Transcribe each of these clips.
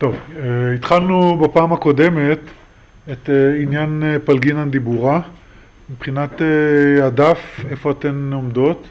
טוב, התחלנו בפעם הקודמת את עניין פלגינן דיבורה. מבחינת הדף, איפה אתן עומדות?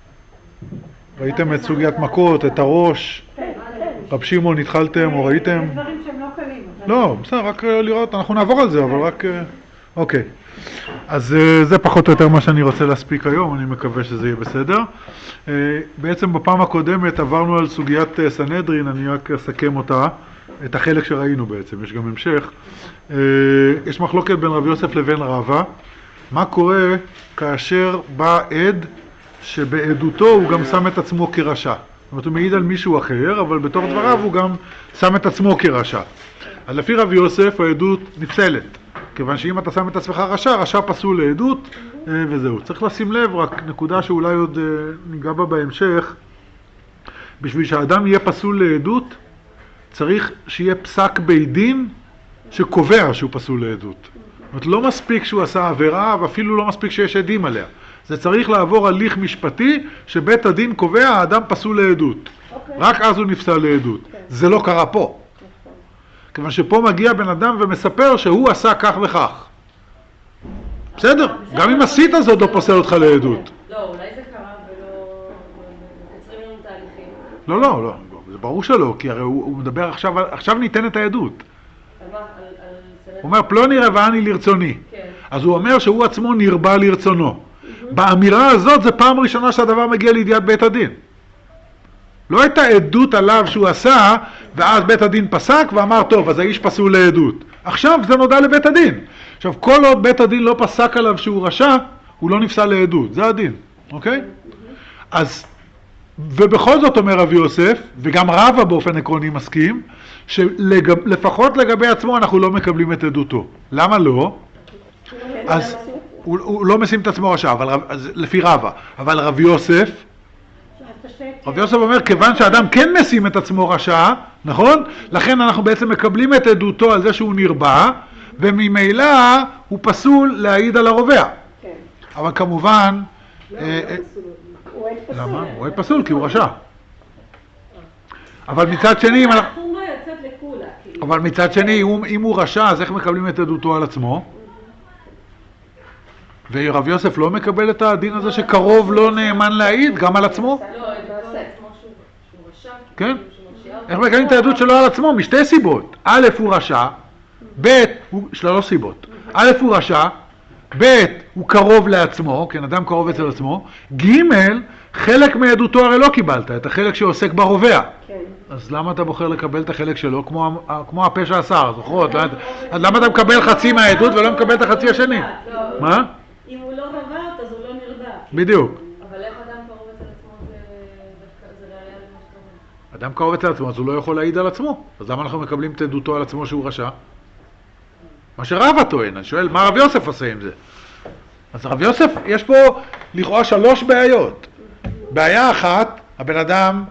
ראיתם את סוגיית מכות, את הראש? רב שמעון, התחלתם או ראיתם? יש דברים שהם לא קלים. לא, בסדר, רק לראות, אנחנו נעבור על זה, אבל רק... אוקיי. אז זה פחות או יותר מה שאני רוצה להספיק היום, אני מקווה שזה יהיה בסדר. בעצם בפעם הקודמת עברנו על סוגיית סנהדרין, אני רק אסכם אותה, את החלק שראינו בעצם, יש גם המשך. יש מחלוקת בין רב יוסף לבין רבא, מה קורה כאשר בא עד שבעדותו הוא גם שם את עצמו כרשע. זאת אומרת, הוא מעיד על מישהו אחר, אבל בתוך דבריו הוא גם שם את עצמו כרשע. אז לפי רב יוסף העדות נפסלת. כיוון שאם אתה שם את עצמך רשע, רשע פסול לעדות, וזהו. צריך לשים לב, רק נקודה שאולי עוד ניגע בה בהמשך, בשביל שהאדם יהיה פסול לעדות, צריך שיהיה פסק בית דין שקובע שהוא פסול לעדות. זאת אומרת, לא מספיק שהוא עשה עבירה, ואפילו לא מספיק שיש עדים עליה. זה צריך לעבור הליך משפטי שבית הדין קובע, האדם פסול לעדות. רק אז הוא נפסל לעדות. זה לא קרה פה. כיוון שפה מגיע בן אדם ומספר שהוא עשה כך וכך. בסדר? גם אם עשית זאת לא פוסל אותך לעדות. לא, אולי זה קרה ולא... מקצרים לנו תהליכים. לא, זה ברור שלא, כי הרי הוא מדבר עכשיו ניתן את העדות. הוא אומר, פלוני רבעני לרצוני. אז הוא אומר שהוא עצמו נרבה לרצונו. באמירה הזאת זה פעם ראשונה שהדבר מגיע לידיעת בית הדין. לא הייתה עדות עליו שהוא עשה, ואז בית הדין פסק ואמר, טוב, אז האיש פסול לעדות. עכשיו זה נודע לבית הדין. עכשיו, כל עוד בית הדין לא פסק עליו שהוא רשע, הוא לא נפסל לעדות. זה הדין, אוקיי? אז, ובכל זאת אומר רב יוסף, וגם רבא באופן עקרוני מסכים, שלפחות לגבי עצמו אנחנו לא מקבלים את עדותו. למה לא? אז הוא לא משים את עצמו רשע, לפי רבא. אבל רב יוסף אומר, כיוון שאדם כן משים את עצמו רשע, נכון? לכן אנחנו בעצם מקבלים את עדותו על זה שהוא נרבה, וממילא הוא פסול להעיד על הרובע. אבל כמובן... למה? הוא עד פסול כי הוא רשע. אבל מצד שני, אם הוא רשע, אז איך מקבלים את עדותו על עצמו? ורב יוסף לא מקבל את הדין הזה שקרוב לא נאמן להעיד גם על עצמו? כן? איך מקבלים את העדות שלו על עצמו? משתי סיבות. א', הוא רשע, ב', שלוש סיבות. א', הוא רשע, ב', הוא קרוב לעצמו, כן, אדם קרוב אצל עצמו, ג', חלק מעדותו הרי לא קיבלת, את החלק שעוסק ברובע. אז למה אתה בוחר לקבל את החלק שלו כמו הפה שעשה, זוכרות? אז למה אתה מקבל חצי מהעדות ולא מקבל את החצי השני? מה? אם הוא לא רבעת, אז הוא לא נרבה. בדיוק. אבל איך אדם קרוב אצל עצמו זה ראיה למה שקורה? אדם קרוב אצל עצמו, אז הוא לא יכול להעיד על עצמו. אז למה אנחנו מקבלים את עדותו על עצמו שהוא רשע? מה שרבא טוען, אני שואל, מה רב יוסף עושה עם זה? אז רב יוסף, יש פה לכאורה 3 בעיות. בעיה אחת, הבן אדם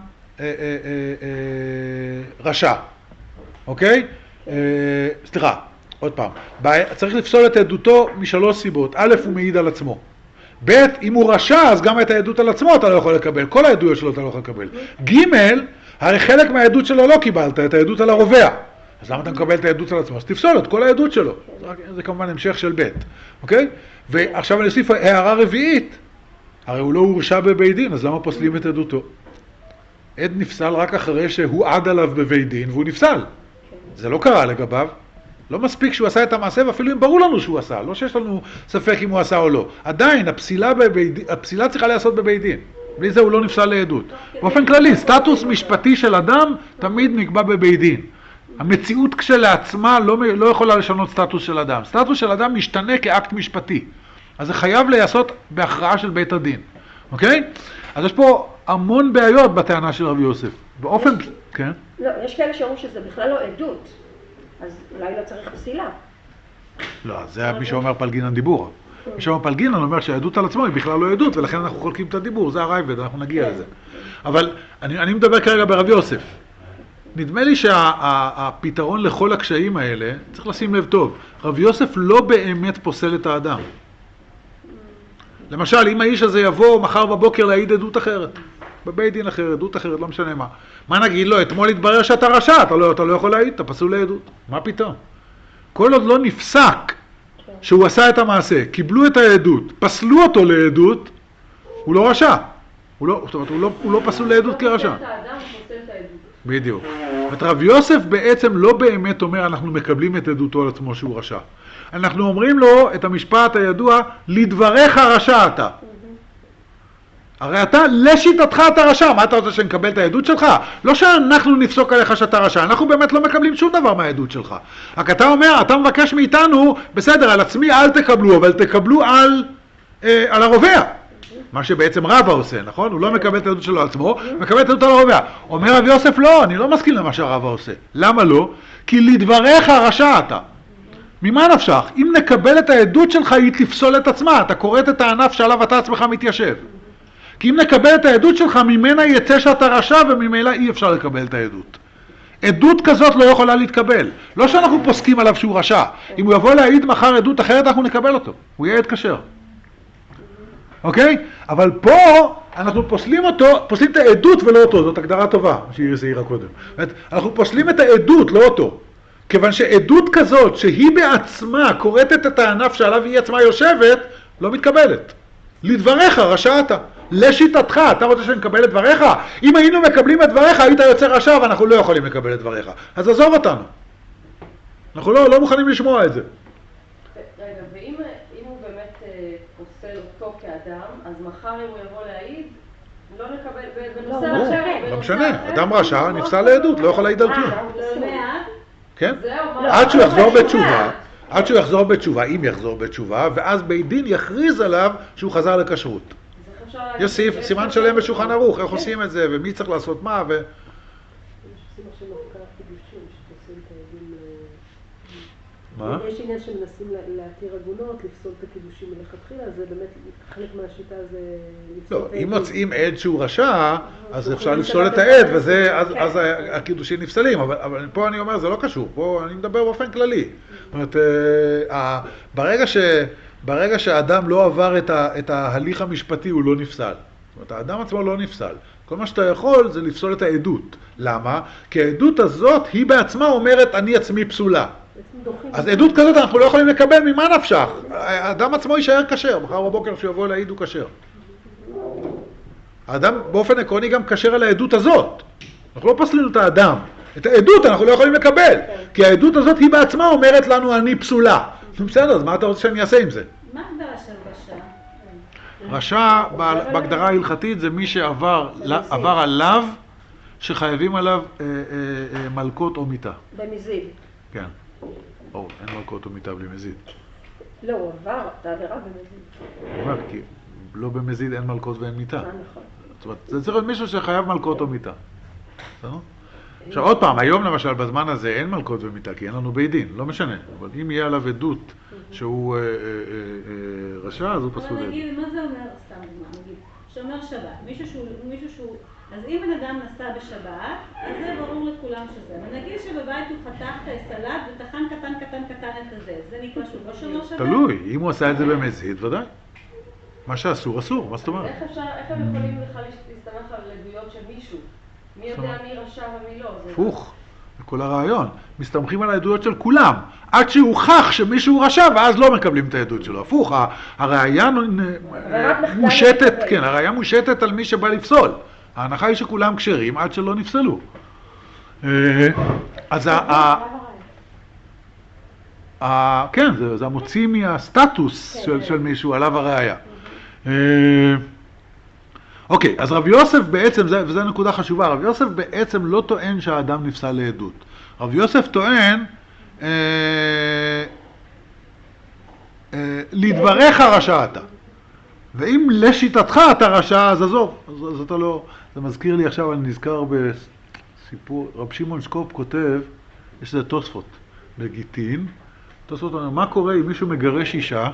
רשע. אוקיי? סליחה. עוד פעם, צריך לפסול את עדותו מ3 סיבות. א', הוא מעיד על עצמו. ב', אם הוא רשע, אז גם את העדות על עצמו אתה לא יכול לקבל. כל העדויות שלו אתה לא יכול לקבל. ג', הרי חלק מהעדות שלו לא קיבלת, את העדות על הרובע. אז למה אתה מקבל את העדות על עצמו? אז תפסול את כל העדות שלו. זה כמובן המשך של ב', אוקיי? ועכשיו אני אוסיף הערה רביעית. הרי הוא לא הורשע בבית דין, אז למה פוסלים את עדותו? עד נפסל רק אחרי שהוא עד עליו בבית דין, והוא נפסל. זה לא קרה לגביו. לא מספיק שהוא עשה את המעשה, ואפילו אם ברור לנו שהוא עשה, לא שיש לנו ספק אם הוא עשה או לא. עדיין, הפסילה צריכה להיעשות בבית דין. בלי זה הוא לא נפסל לעדות. באופן כללי, סטטוס משפטי של אדם תמיד נקבע בבית דין. המציאות כשלעצמה לא יכולה לשנות סטטוס של אדם. סטטוס של אדם משתנה כאקט משפטי. אז זה חייב להיעשות בהכרעה של בית הדין. אוקיי? אז יש פה המון בעיות בטענה של רבי יוסף. באופן... כן? לא, יש כאלה שאומרים שזה בכלל לא עדות. אז אולי לא צריך פסילה. לא, זה מי שאומר פלגינן דיבורה. מי שאומר פלגינן אומר שהעדות על עצמו היא בכלל לא עדות, ולכן אנחנו חולקים את הדיבור, זה הרייבד, אנחנו נגיע לזה. אבל אני מדבר כרגע ברב יוסף. נדמה לי שהפתרון לכל הקשיים האלה, צריך לשים לב טוב, רב יוסף לא באמת פוסל את האדם. למשל, אם האיש הזה יבוא מחר בבוקר להעיד עדות אחרת, בבית דין אחר, עדות אחרת, לא משנה מה. מה נגיד לו? אתמול התברר שאתה רשע, אתה לא יכול להעיד, אתה פסול לעדות. מה פתאום? כל עוד לא נפסק שהוא עשה את המעשה, קיבלו את העדות, פסלו אותו לעדות, הוא לא רשע. זאת אומרת, הוא לא פסול לעדות כרשע. הוא פוסל את האדם, הוא פוסל את העדות. בדיוק. את רב יוסף בעצם לא באמת אומר, אנחנו מקבלים את עדותו על עצמו שהוא רשע. אנחנו אומרים לו את המשפט הידוע, לדבריך רשע אתה. הרי אתה, לשיטתך אתה רשע, מה אתה רוצה שנקבל את העדות שלך? לא שאנחנו נפסוק עליך שאתה רשע, אנחנו באמת לא מקבלים שום דבר מהעדות שלך. רק אתה אומר, אתה מבקש מאיתנו, בסדר, על עצמי אל תקבלו, אבל תקבלו על הרובע. מה שבעצם רבא עושה, נכון? הוא לא מקבל את העדות שלו על עצמו, מקבל את העדות על הרובע. אומר רב יוסף, לא, אני לא מסכים למה שהרבא עושה. למה לא? כי לדבריך רשע אתה. ממה נפשך? אם נקבל את העדות שלך, היא תפסול את עצמה. אתה קוראת את הענף שעליו אתה עצמך מתיישב. כי אם נקבל את העדות שלך, ממנה יצא שאתה רשע, וממילא אי אפשר לקבל את העדות. עדות כזאת לא יכולה להתקבל. לא שאנחנו פוסקים עליו שהוא רשע. אם הוא יבוא להעיד מחר עדות אחרת, אנחנו נקבל אותו. הוא יהיה עד כשר. אוקיי? אבל פה אנחנו פוסלים את העדות ולא אותו. זאת הגדרה טובה, שהיא העירה קודם. אנחנו פוסלים את העדות, לא אותו. כיוון שעדות כזאת, שהיא בעצמה קוראת את הענף שעליו היא עצמה יושבת, לא מתקבלת. לדבריך רשע אתה. לשיטתך, אתה רוצה שנקבל את דבריך? אם היינו מקבלים את דבריך, היית יוצא רשע ואנחנו לא יכולים לקבל את דבריך. אז עזוב אותנו. אנחנו לא מוכנים לשמוע את זה. רגע, ואם הוא באמת פוסל אותו כאדם, אז מחר אם הוא יבוא להעיד, לא נקבל בנושא אחר. לא משנה, אדם רשע נפסל לעדות, לא יכול להעיד על כלום. כן? עד שהוא יחזור בתשובה. עד שהוא יחזור בתשובה, אם יחזור בתשובה, ואז בית דין יכריז עליו שהוא חזר לכשרות. יש סימן שלם בשולחן ערוך, איך עושים את זה, ומי צריך לעשות מה, ו... מה? יש עניין שמנסים להתיר עגונות, לפסול את הקידושים מלכתחילה, זה באמת חלק מהשיטה זה... לא, אם מוצאים עד שהוא רשע, אז אפשר לפסול את העד, אז הקידושים נפסלים, אבל פה אני אומר, זה לא קשור, פה אני מדבר באופן כללי. זאת אומרת, ברגע שהאדם לא עבר את ההליך המשפטי, הוא לא נפסל. זאת אומרת, האדם עצמו לא נפסל. כל מה שאתה יכול זה לפסול את העדות. למה? כי העדות הזאת היא בעצמה אומרת, אני עצמי פסולה. אז עדות כזאת אנחנו לא יכולים לקבל, ממה נפשך? האדם עצמו יישאר כשר, מחר בבוקר שיבוא להעיד הוא כשר. האדם באופן עקרוני גם כשר על העדות הזאת. אנחנו לא פסלים את האדם. את העדות אנחנו לא יכולים לקבל, כי העדות הזאת היא בעצמה אומרת לנו אני פסולה. בסדר, אז מה אתה רוצה שאני אעשה עם זה? מה הגדרה של רשע? רשע בהגדרה ההלכתית זה מי שעבר עליו שחייבים עליו מלקות או מיתה. במזיד. כן. אין מלקות או מיתה בלי מזיד. לא, הוא עבר את העבירה במזיד. הוא אומר, כי לא במזיד אין מלקות ואין מיתה. נכון. זאת אומרת, זה צריך להיות מישהו שחייב מלקות או מיתה. בסדר? עכשיו עוד פעם, היום למשל בזמן הזה אין מלקות ומיתה, כי אין לנו בית דין, לא משנה. אבל אם יהיה עליו עדות שהוא רשע, אז הוא פסול לעדות. נגיד, מה זה אומר, סתם דוגמה, נגיד, שאומר שבת, מישהו שהוא, אז אם בן אדם נסע בשבת, אז זה ברור לכולם שזה. ונגיד שבבית הוא חתך את הסלט וטחן קטן את הזה, זה נקרא שהוא לא שומר שבת? תלוי, אם הוא עשה את זה במזיד, ודאי. מה שאסור, אסור, מה זאת אומרת? איך הם יכולים בכלל להסתמך על עדויות של מישהו? מי יודע מי רשע ומי לא? הפוך, זה כל הרעיון. מסתמכים על העדויות של כולם, עד שהוכח שמישהו רשע, ואז לא מקבלים את העדות שלו. הפוך, הראיה מושתת, כן, הראיה מושתת על מי שבא לפסול. ההנחה היא שכולם כשרים עד שלא נפסלו. אז כן, זה המוציא מהסטטוס של מישהו עליו הראיה. אוקיי, אז רב יוסף בעצם, וזו נקודה חשובה, רב יוסף בעצם לא טוען שהאדם נפסל לעדות. רב יוסף טוען, לדבריך רשע אתה. ואם לשיטתך אתה רשע, אז עזוב, אז אתה לא... זה מזכיר לי עכשיו, אני נזכר בסיפור, רב שמעון שקופ כותב, יש לזה תוספות, בגיטין, תוספות אומר, מה קורה אם מישהו מגרש אישה,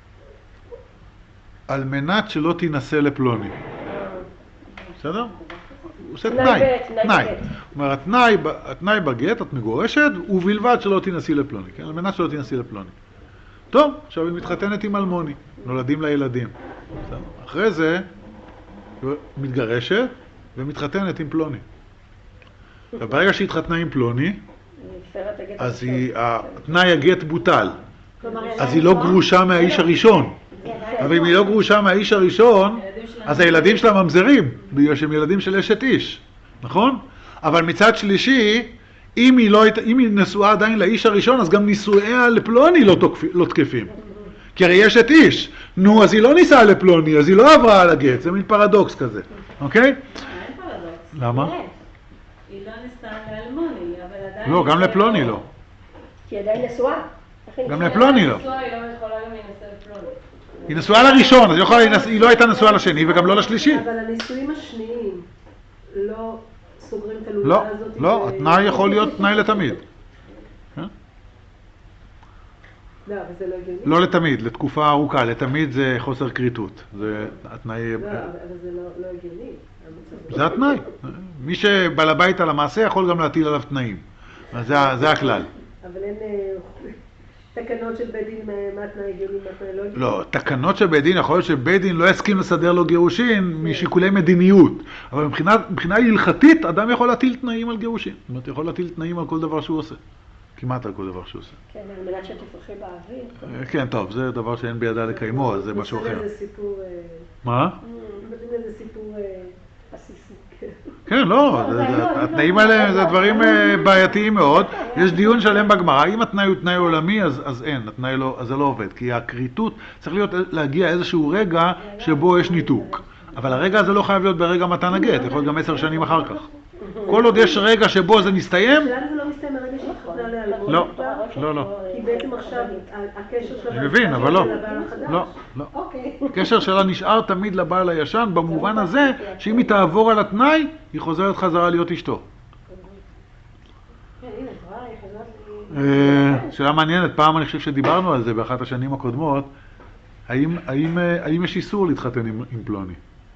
על מנת שלא תינשא לפלוני? בסדר? הוא עושה תנאי. הוא אומר, התנאי בגט, את מגורשת, ובלבד שלא תינשאי לפלוני, כן? על מנת שלא תינשאי לפלוני. טוב, עכשיו היא מתחתנת עם אלמוני, נולדים לה ילדים. אחרי זה, מתגרשת, ומתחתנת עם פלוני. וברגע שהיא התחתנה עם פלוני, אז התנאי הגט בוטל. אז היא לא גרושה מהאיש הראשון. אבל אם היא לא גרושה מהאיש הראשון, אז הילדים שלה ממזרים, בגלל שהם ילדים של אשת איש. נכון? אבל מצד שלישי, אם היא נשואה עדיין לאיש הראשון, אז גם נישואיה לפלוני לא תקפים. כי הרי יש את איש. נו, אז היא לא נישאה לפלוני, אז היא לא עברה על הגט. זה מין פרדוקס כזה. אוקיי? אין פרדוקס. למה? היא לא נישאה לאלמוני, אבל עדיין... לא, גם לפלוני לא. כי היא עדיין נשואה. גם לפלוני לא. היא לא יכולה גם להינשא לפלוני. היא נשואה לראשון, אז היא לא הייתה נשואה לשני וגם לא לשלישי. אבל הנישואים השניים לא סוגרים את לא, הלולה הזאת? לא, התנאי יכול להיות תנאי לתמיד. לא, אבל זה לא הגיוני. לא לתמיד, לתקופה ארוכה, לתמיד זה חוסר קריטות. זה התנאי... לא, אבל זה לא הגיוני. זה התנאי. מי שבעל הבית על המעשה יכול גם להטיל עליו תנאים. אז זה הכלל. אבל אין תקנות של בית דין מה התנאי הגיוני, מה התנאי לא הגיוני? לא, תקנות של בית דין, יכול להיות שבית דין לא יסכים לסדר לו גירושין משיקולי מדיניות. אבל מבחינה הלכתית, אדם יכול להטיל תנאים על גירושין. זאת אומרת, יכול להטיל תנאים על כל דבר שהוא עושה. כמעט על כל דבר שהוא עושה. כן, על מנת שתפרחי באוויר. כן, טוב, זה דבר שאין בידה לקיימו, אז זה משהו אחר. זה סיפור... מה? זה סיפור... עסיסי. כן, לא, התנאים האלה זה דברים בעייתיים מאוד. יש דיון שלם בגמרא, אם התנאי הוא תנאי עולמי, אז אין, התנאי לא, אז זה לא עובד. כי הקריטות צריך להגיע איזשהו רגע שבו יש ניתוק. אבל הרגע הזה לא חייב להיות ברגע מתן הגט, יכול להיות גם 10 שנים אחר כך. כל עוד יש רגע שבו זה מסתיים... שלנו זה לא מסתיים הרגע שהתחתנה לאלמוני? לא. כי בעצם עכשיו הקשר שלה... אני מבין, אבל לא. לבעל החדש. לא. הקשר שלה נשאר תמיד לבעל הישן, במובן הזה שאם היא תעבור על התנאי, היא חוזרת חזרה להיות אשתו. שאלה מעניינת, פעם אני חושב שדיברנו על זה באחת השנים הקודמות, האם יש איסור להתחתן עם פלוני?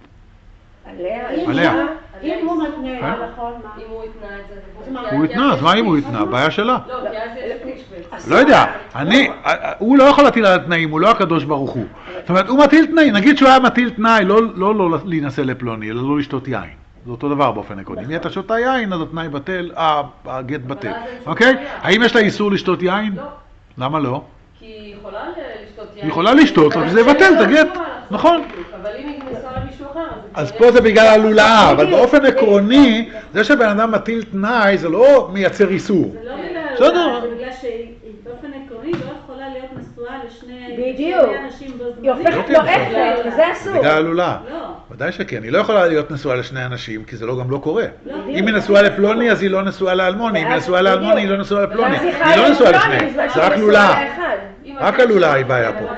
עליה. אם הוא מתנה, נכון, מה? אם הוא התנה את זה. הוא התנה, אז מה אם הוא התנה? בעיה שלה. לא, כי אז יש תשבץ. לא יודע, הוא לא יכול להטיל על התנאים, הוא לא הקדוש ברוך הוא. זאת אומרת, הוא מטיל תנאי, נגיד שהוא היה מטיל תנאי, לא להינשא לפלוני, אלא לא לשתות יין. זה אותו דבר באופן עקרוני. אם היא הייתה שותה יין, אז התנאי בטל, הגט בטל. אוקיי? האם יש לה איסור לשתות יין? לא. למה לא? כי היא יכולה לשתות יין. היא יכולה לשתות, אבל זה יבטל את הגט. נכון. אבל אם היא נשואה למישהו אחר, אז פה זה בגלל הלולאה, אבל באופן עקרוני, זה שבן אדם מטיל תנאי, זה לא מייצר איסור. זה לא בגלל הלולה, זה בגלל שבאופן עקרוני לא יכולה להיות נשואה לשני אנשים בו זמנית. היא הופכת לו אפר, וזה אסור. בגלל הלולאה. לא. ודאי שכן, היא לא יכולה להיות נשואה לשני אנשים, כי זה גם לא קורה. אם היא נשואה לפלוני, אז היא לא נשואה לאלמוני, אם היא נשואה לאלמוני, היא לא נשואה לפלוני. היא לא נשואה לשניהם, זה רק לולאה. רק הלולאה היא בעיה פה.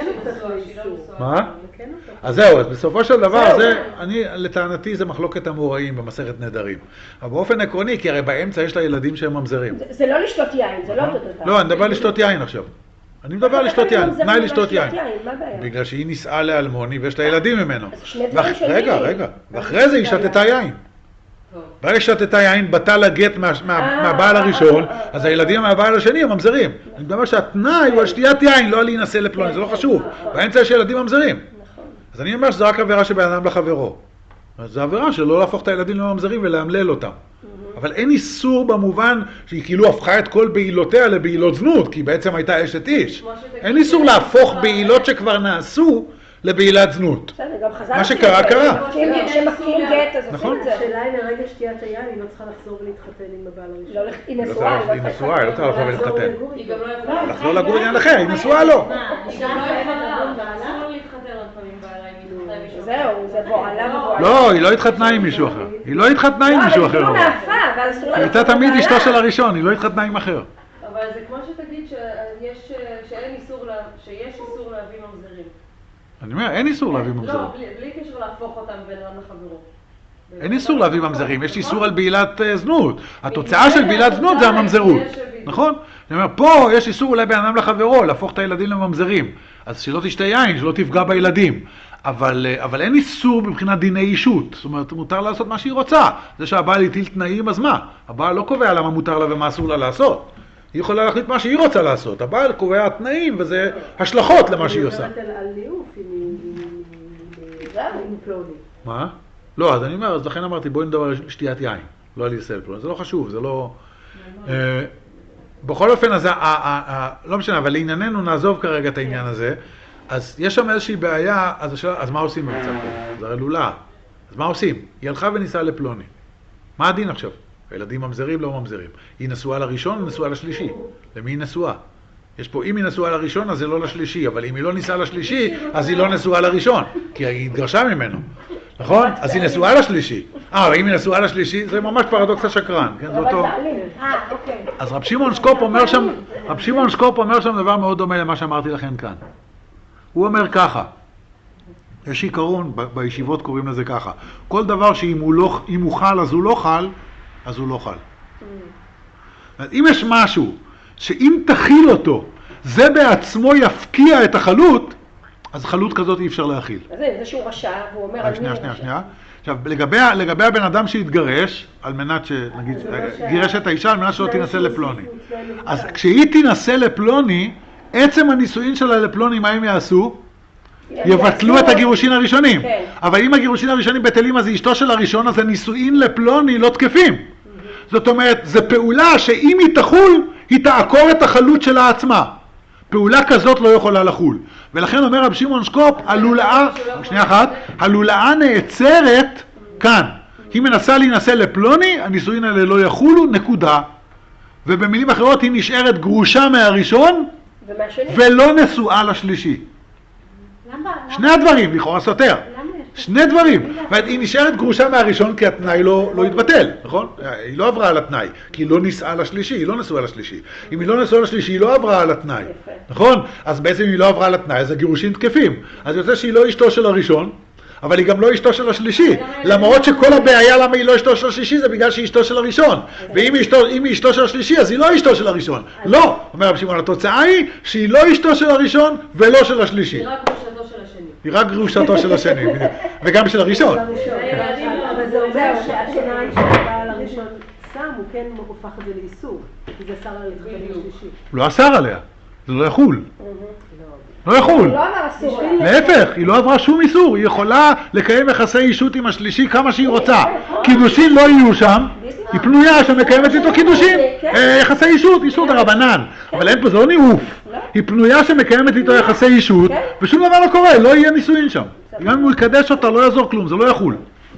מה? אז זהו, אז בסופו של דבר, לטענתי זה מחלוקת המוראים במסכת נדרים. אבל באופן עקרוני, כי הרי באמצע יש לה ילדים שהם ממזרים. זה לא לשתות יין, זה לא אותו דבר. לא, אני מדבר לשתות יין עכשיו. אני מדבר על לשתות יין, תנאי לשתות יין. מה הבעיה? בגלל שהיא נישאה לאלמוני ויש לה ילדים ממנו. אז שני דברים שונים. רגע, ואחרי זה היא שתתה יין. ברגע שתתה יין, בטל הגט מהבעל הראשון, אז הילדים מהבעל השני הם ממזרים. אני מדבר שהתנאי הוא על שתיית יין, לא על להינשא לפלוני, זה לא חשוב. באמצע יש ילדים ממזרים. אז אני אומר שזה רק עבירה שבין אדם לחברו. אז זו עבירה שלא להפוך את הילדים לממזרים ולהמלל אותם. אבל אין איסור במובן שהיא כאילו הפכה את כל בעילותיה לבעילות זנות, כי בעצם הייתה אשת איש. אין איסור להפוך בעילות שכבר נעשו לבעילת זנות. בסדר, גם חזרתי. מה שקרה, קרה. כשמכים גט, אז עושים את זה. השאלה היא לרגע שתיית היין, היא לא צריכה לחזור ולהתחתן עם הבעל הראשון. היא נשואה, היא נשואה, היא לא צריכה לחזור ולהתחתן. היא גם לא יכולה. לחזור לגור עניין אחר, היא נשואה לא. היא גם לא יכולה. אסור לו להתחתן עוד פעמים בעלה אם היא מתחתנה עם מישהו. זהו, זה בועלה. לא, היא לא התחתנה עם מישהו אחר. היא לא התחתנה עם מישהו אחר. לא, אבל כאילו נאפה, אבל אסור לה... היא הייתה תמיד אשתו של הראשון, היא לא התחתנה עם אחר. אבל זה כמו שתגיד שיש איסור להביא ממזרים. אני אומר, אין איסור להביא ממזרים. לא, בלי קשר להפוך אותם בין אדם לחברו. אין איסור להביא ממזרים, יש איסור על בעילת זנות. התוצאה של בעילת זנות זה הממזרות, נכון? אני אומר, פה יש איסור אולי בין אדם לחברו, להפוך את הילדים לממזרים. אז שלא תשתה יין, שלא תפגע בילדים. אבל אין איסור מבחינת דיני אישות. זאת אומרת, מותר לעשות מה שהיא רוצה. זה שהבעל הטיל תנאים, אז מה? הבעל לא קובע למה מותר לה ומה אסור לה לעשות. היא יכולה להחליט מה שהיא רוצה לעשות. הבעל קובע תנאים, וזה השלכות למה שהיא עושה. אני מדברת על ניאוף עם פלוני. מה? לא, אז אני אומר, אז לכן אמרתי, בואי נדבר על שתיית יין, לא על להיסה לפלוני, זה לא חשוב, זה לא... בכל אופן, אז לא משנה, אבל לענייננו נעזוב כרגע את העניין הזה, אז יש שם איזושהי בעיה, אז מה עושים במצב כזה? זה הרי לולאה. אז מה עושים? היא הלכה וניסה לפלוני. מה הדין עכשיו? הילדים ממזרים, לא ממזרים. היא נשואה לראשון או נשואה לשלישי? למי היא נשואה? יש פה, אם היא נשואה לראשון, אז זה לא לשלישי, אבל אם היא לא ניסה לשלישי, אז היא לא נשואה לראשון, כי היא התגרשה ממנו. נכון? אז היא נשואה לשלישי. אבל אם היא נשואה לשלישי, זה ממש פרדוקס השקרן. כן, זה אותו... אז רב שמעון שקופ אומר שם דבר מאוד דומה למה שאמרתי לכם כאן. הוא אומר ככה, יש עיקרון, בישיבות קוראים לזה ככה, כל דבר שאם הוא חל אז הוא לא חל, אז הוא לא חל. אם יש משהו שאם תכיל אותו, זה בעצמו יפקיע את החלות, אז חלות כזאת אי אפשר להכיל. אז זה שהוא רשע, והוא אומר על מי הוא רשע. שנייה. עכשיו, לגבי הבן אדם שהתגרש, על מנת שנגיד, גירש את האישה, על מנת שלא תנסה לפלוני. אז כשהיא תנסה לפלוני, עצם הנישואין שלה לפלוני, מה הם יעשו? יבטלו את הגירושין הראשונים. אבל אם הגירושין הראשונים בטלים, אז אשתו של הראשון, אז הנישואין לפלוני לא תקפים. זאת אומרת, זו פעולה שאם היא תחול, היא תעקור את החלות שלה עצמה. פעולה כזאת לא יכולה לחול. ולכן אומר רב שמעון שקופ, הלולאה נעצרת כאן. היא מנסה להינשא לפלוני, הנישואין האלה לא יחולו, נקודה. ובמילים אחרות היא נשארת גרושה מהראשון, ולא נשואה לשלישי. שני הדברים, לכאורה סותר. שני דברים. היא נשארת גרושה מהראשון כי התנאי לא התבטל, נכון? היא לא עברה על התנאי, כי היא לא נישאה לשלישי, היא לא נשואה לשלישי. אם היא לא נשואה לשלישי, היא לא עברה על התנאי, נכון? אז בעצם אם היא לא עברה על התנאי, אז הגירושים תקפים. אז יוצא שהיא לא אשתו של הראשון, אבל היא גם לא אשתו של השלישי. למרות שכל הבעיה למה היא לא אשתו של השלישי, זה בגלל שהיא אשתו של הראשון. ואם היא אשתו של השלישי, אז היא לא אשתו של הראשון. לא, אומר רב שמעון, התוצאה היא שהיא לא אשתו של הראשון ולא של השלישי. היא רק גרושתו של השני, וגם של הראשון. אבל זה אומר שהתנאי שהבעל הראשון שם, הוא כן הופך את זה לאיסור, כי זה אסר על להתחתן לשלישי. הוא לא אסר עליה, זה לא יחול. לא יחול. להפך, היא לא עברה שום איסור, היא יכולה לקיים יחסי אישות עם השלישי כמה שהיא רוצה. קידושין לא יהיו שם, היא פנויה שמקיימת איתו קידושין, יחסי אישות דרבנן. אבל אין פה, זה לא ניאוף. היא פנויה שמקיימת איתו יחסי אישות, ושום דבר לא קורה, לא יהיה נישואין שם. גם אם הוא יקדש אותה, לא יעזור כלום, זה לא יחול.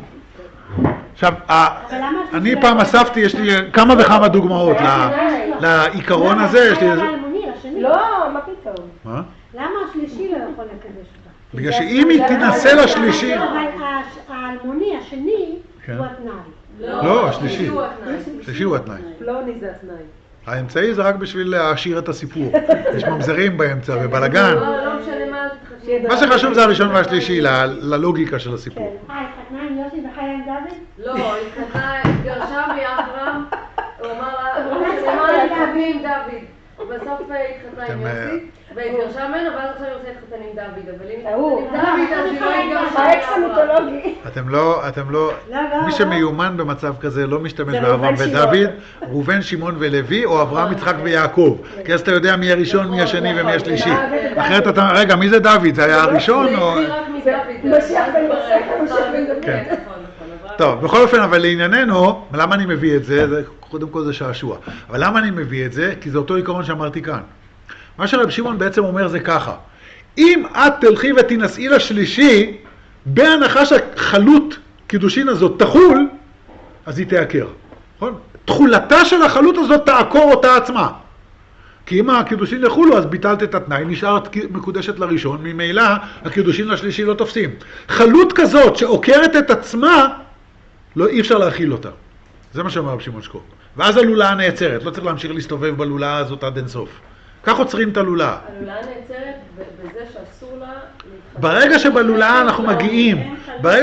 עכשיו, אני פעם אספתי, יש לי כמה וכמה דוגמאות לעיקרון הזה, יש לי איזה... לא, מה פתאום? מה? למה השלישי לא יכול לקדש אותה? בגלל שאם היא תנסה לשלישי... אבל האלמוני השני הוא התנאי. לא, השלישי. השלישי הוא התנאי. פלוני זה התנאי. האמצעי זה רק בשביל להשאיר את הסיפור. יש ממזרים באמצע ובלגן. לא משנה מה זה חשוב. מה שחשוב זה הראשון והשלישי, ללוגיקה של הסיפור. התחתנה עם יוסי וחיה עם דוד? לא, היא התגרשה מאברהם, הוא אמר לה, התחתנה עם דוד. ובסוף התחתנה עם יוסי, והתגרשה ממנו, ואז עכשיו היא רוצה להתחתן עם דוד. אבל אם התחתן עם דוד, אז היא לא התגרשה. האקס המיתולוגי. אתם לא, מי שמיומן במצב כזה לא משתמש באברהם ודוד, ראובן, שמעון ולוי, או אברהם, יצחק ויעקב. כי אז אתה יודע מי הראשון, מי השני ומי השלישי. אחרת אתה, רגע, מי זה דוד? זה היה הראשון או... משיח בן דוד. כן. טוב, בכל אופן, אבל לענייננו, למה אני מביא את זה? קודם כל זה שעשוע. אבל למה אני מביא את זה? כי זה אותו עיקרון שאמרתי כאן. מה שרב שמעון בעצם אומר זה ככה. אם את תלכי ותנסי לשלישי, בהנחה שהחלות קידושין הזאת תחול, אז היא תעקר. נכון? תחולתה של החלות הזאת תעקור אותה עצמה. כי אם הקידושין יחולו, אז ביטלת את התנאי, נשארת מקודשת לראשון, ממילא הקידושין לשלישי לא תופסים. חלות כזאת שעוקרת את עצמה, אי אפשר להכיל אותה. זה מה שאומר רב שמעון שקופ. ואז הלולאה נעצרת, לא צריך להמשיך להסתובב בלולאה הזאת עד אינסוף. כך עוצרים את הלולאה. הלולאה נעצרת בזה שאסור לה... ברגע שבלולאה אנחנו מגיעים,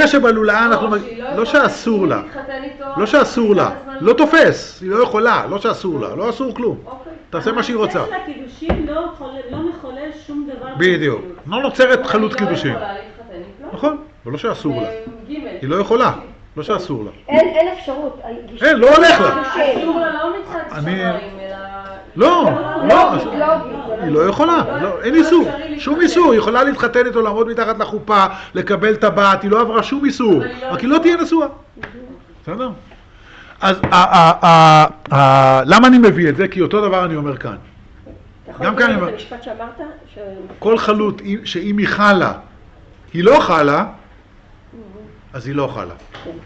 לא שאסור לה, לא שאסור לה, לא תופס, היא לא יכולה, לא שאסור לה, לא אסור כלום. תעשה מה שהיא רוצה. הנושא של הקידושים לא מחולל שום דבר. בדיוק, לא נוצרת חלות קידושים. היא לא יכולה להתחתן איתו. נכון, ולא שאסור לה. היא לא יכולה, לא שאסור לה. אין אפשרות. אין, לא הולך לה. אסור לה לא ריצת אני- שמיים, אלא... לא, לא, לוגית, היא לא יכולה, לא, אין איסור, שום איסור, היא יכולה להתחתן איתו, לעמוד מתחת לחופה, לקבל טבעת, היא לא עברה שום איסור, רק היא לא תהיה נשואה. בסדר? אז למה אני מביא את זה? כי אותו דבר אני אומר כאן. גם כאן אני אומר, את המשפט שאמרת? כל חלות שאם היא חלה, היא לא חלה, אז היא לא חלה.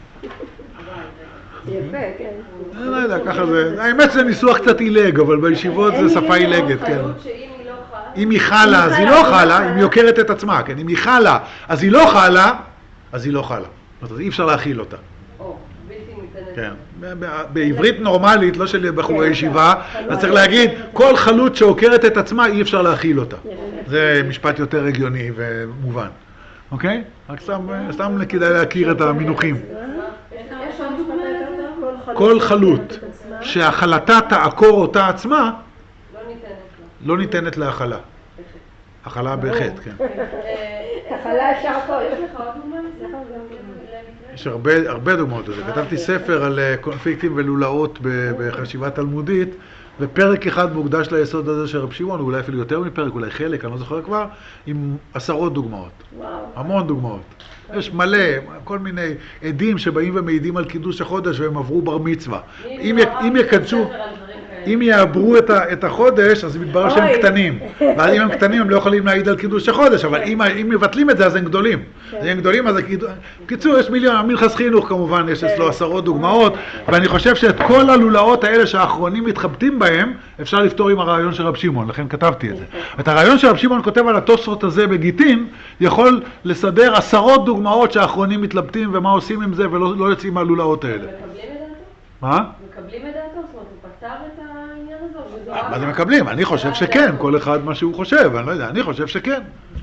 יפה, כן. אני לא יודע, ככה זה, האמת שזה ניסוח קצת עילג, אבל בישיבות זה שפה עילגת, כן. חלות שאם היא לא חלה... אם היא חלה, אז היא לא חלה, אם היא עוקרת את עצמה, כן? אם היא חלה, אז היא לא חלה, אז היא לא חלה. זאת אומרת, אי אפשר להכיל אותה. או, בלתי ניתנת. כן. בעברית נורמלית, לא של בחורי ישיבה, אז צריך להגיד, כל חלות שעוקרת את עצמה, אי אפשר להכיל אותה. זה משפט יותר הגיוני ומובן. אוקיי? רק סתם כדאי להכיר את המינוחים. יש עוד דוגמא יותר? כל חלות שהחלתה תעקור אותה עצמה, לא ניתנת לה. לא ניתנת להכלה. הכלה בחטא, כן. החלה אפשר הכל. יש לך עוד דוגמא? יש הרבה דוגמאות לזה. כתבתי ספר על קונפליקטים ולולאות בחשיבה תלמודית, ופרק אחד מוקדש ליסוד הזה של רב שמעון, אולי אפילו יותר מפרק, אולי חלק, אני לא זוכר כבר, עם 10 דוגמאות. וואו. המון דוגמאות. יש מלא, כל מיני עדים שבאים ומעידים על קידוש החודש והם עברו בר מצווה. אם יקדשו, אם יעברו את החודש, אז מתברר שהם קטנים. ואז אם הם קטנים הם לא יכולים להעיד על קידוש החודש, אבל אם מבטלים את זה אז הם גדולים. אז הם גדולים, אז בקיצור, יש מיליון, מלכס חינוך כמובן, יש אצלו 10 דוגמאות, ואני חושב שאת כל הלולאות האלה שהאחרונים מתחבטים בהם, אפשר לפתור עם הרעיון של רב שמעון, לכן כתבתי את זה. את הרעיון של רב שמעון כותב על התוספות הזה בגיטין, יכול לסדר 10 דוגמאות שהאחרונים מתלבטים ומה עושים עם זה ולא יוצאים מהלולאות האלה. מקבלים את דעתו? מה? מקבלים את דעתו? זאת אומרת, הוא פתר את העניין הזה? מה זה מקבלים? אני חושב שכן, כל אחד מה שהוא חושב, אני לא יודע, אני חושב שכן.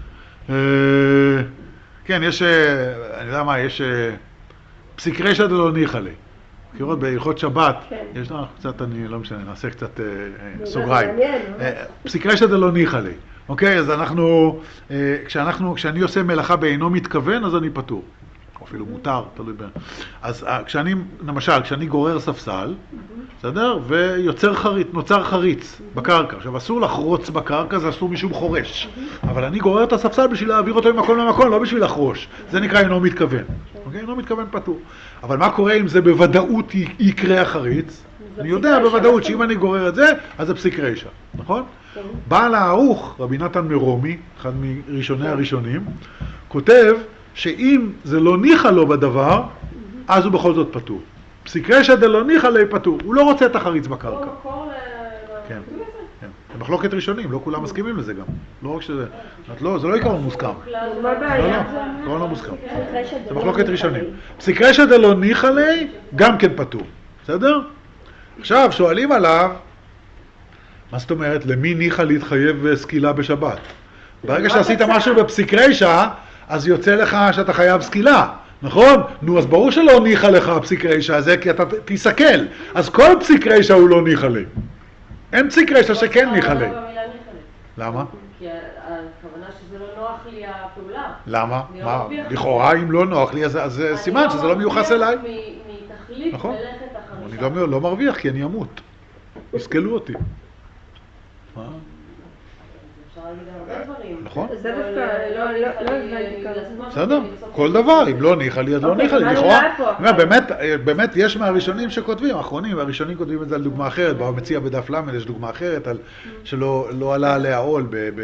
כן, יש, אני יודע מה, יש פסיק רשע דלא ניחא לי. מכירות בהלכות שבת, יש לנו קצת, אני לא משנה, נעשה קצת סוגריים. פסיק רשע דלא ניחא לי. אוקיי, אז כשאני עושה מלאכה בעינו מתכוון, אז אני פטור. או אפילו מותר, תלוי בין. אז למשל, כשאני גורר ספסל, בסדר? נוצר חריץ בקרקע. עכשיו, אסור לחרוץ בקרקע, זה אסור משום חורש. אבל אני גורר את הספסל בשביל להעביר אותו ממקום למקום, לא בשביל לחרוש. זה נקרא אינו מתכוון. אוקיי? אינו מתכוון פטור. אבל מה קורה אם זה בוודאות יקרה החריץ? אני יודע בוודאות שאם אני גורר את זה, אז זה פסיק רשע, נכון? בעל הערוך, רבי נתן מרומי, אחד מראשוני הראשונים, כותב שאם זה לא ניחא לו בדבר, אז הוא בכל זאת פטור. פסיק רשע דלא ניחא לי פטור. הוא לא רוצה את החריץ בקרקע. כן. זה מחלוקת ראשונים, לא כולם מסכימים לזה גם. לא רק שזה... זה לא עיקרון מוסכם. מה הבעיה? לא, לא מוסכם. זה מחלוקת ראשונים. פסיק רשע דלא ניחא לי, גם כן פטור. בסדר? עכשיו שואלים עליו, מה זאת אומרת, למי ניחא להתחייב סקילה בשבת? ברגע שעשית משהו בפסיק רשע, אז יוצא לך שאתה חייב סקילה, נכון? נו, אז ברור שלא ניחא לך הפסיק רשע הזה, כי אתה תסכל. אז כל פסיק רשע הוא לא ניחא לי. אין פסיק רשע שכן ניחא לי. למה? כי הכוונה שזה לא נוח לי הפעולה. למה? מה? לכאורה אם לא נוח לי, אז סימן שזה לא מיוחס אליי. מתכלית נכון. מלאכת החמישה. אני לא מרוויח כי אני אמות. יסכלו אותי. מה? אפשר להגיד הרבה דברים. נכון. זה דווקא, לא הבנתי כמה. בסדר, כל דבר, אם לא ניחא לי, אז לא ניחא לי, לכאורה, באמת יש מהראשונים שכותבים, האחרונים, והראשונים כותבים את זה על דוגמה אחרת, מציע בדף למד, יש דוגמה אחרת, שלא עלה עליה עול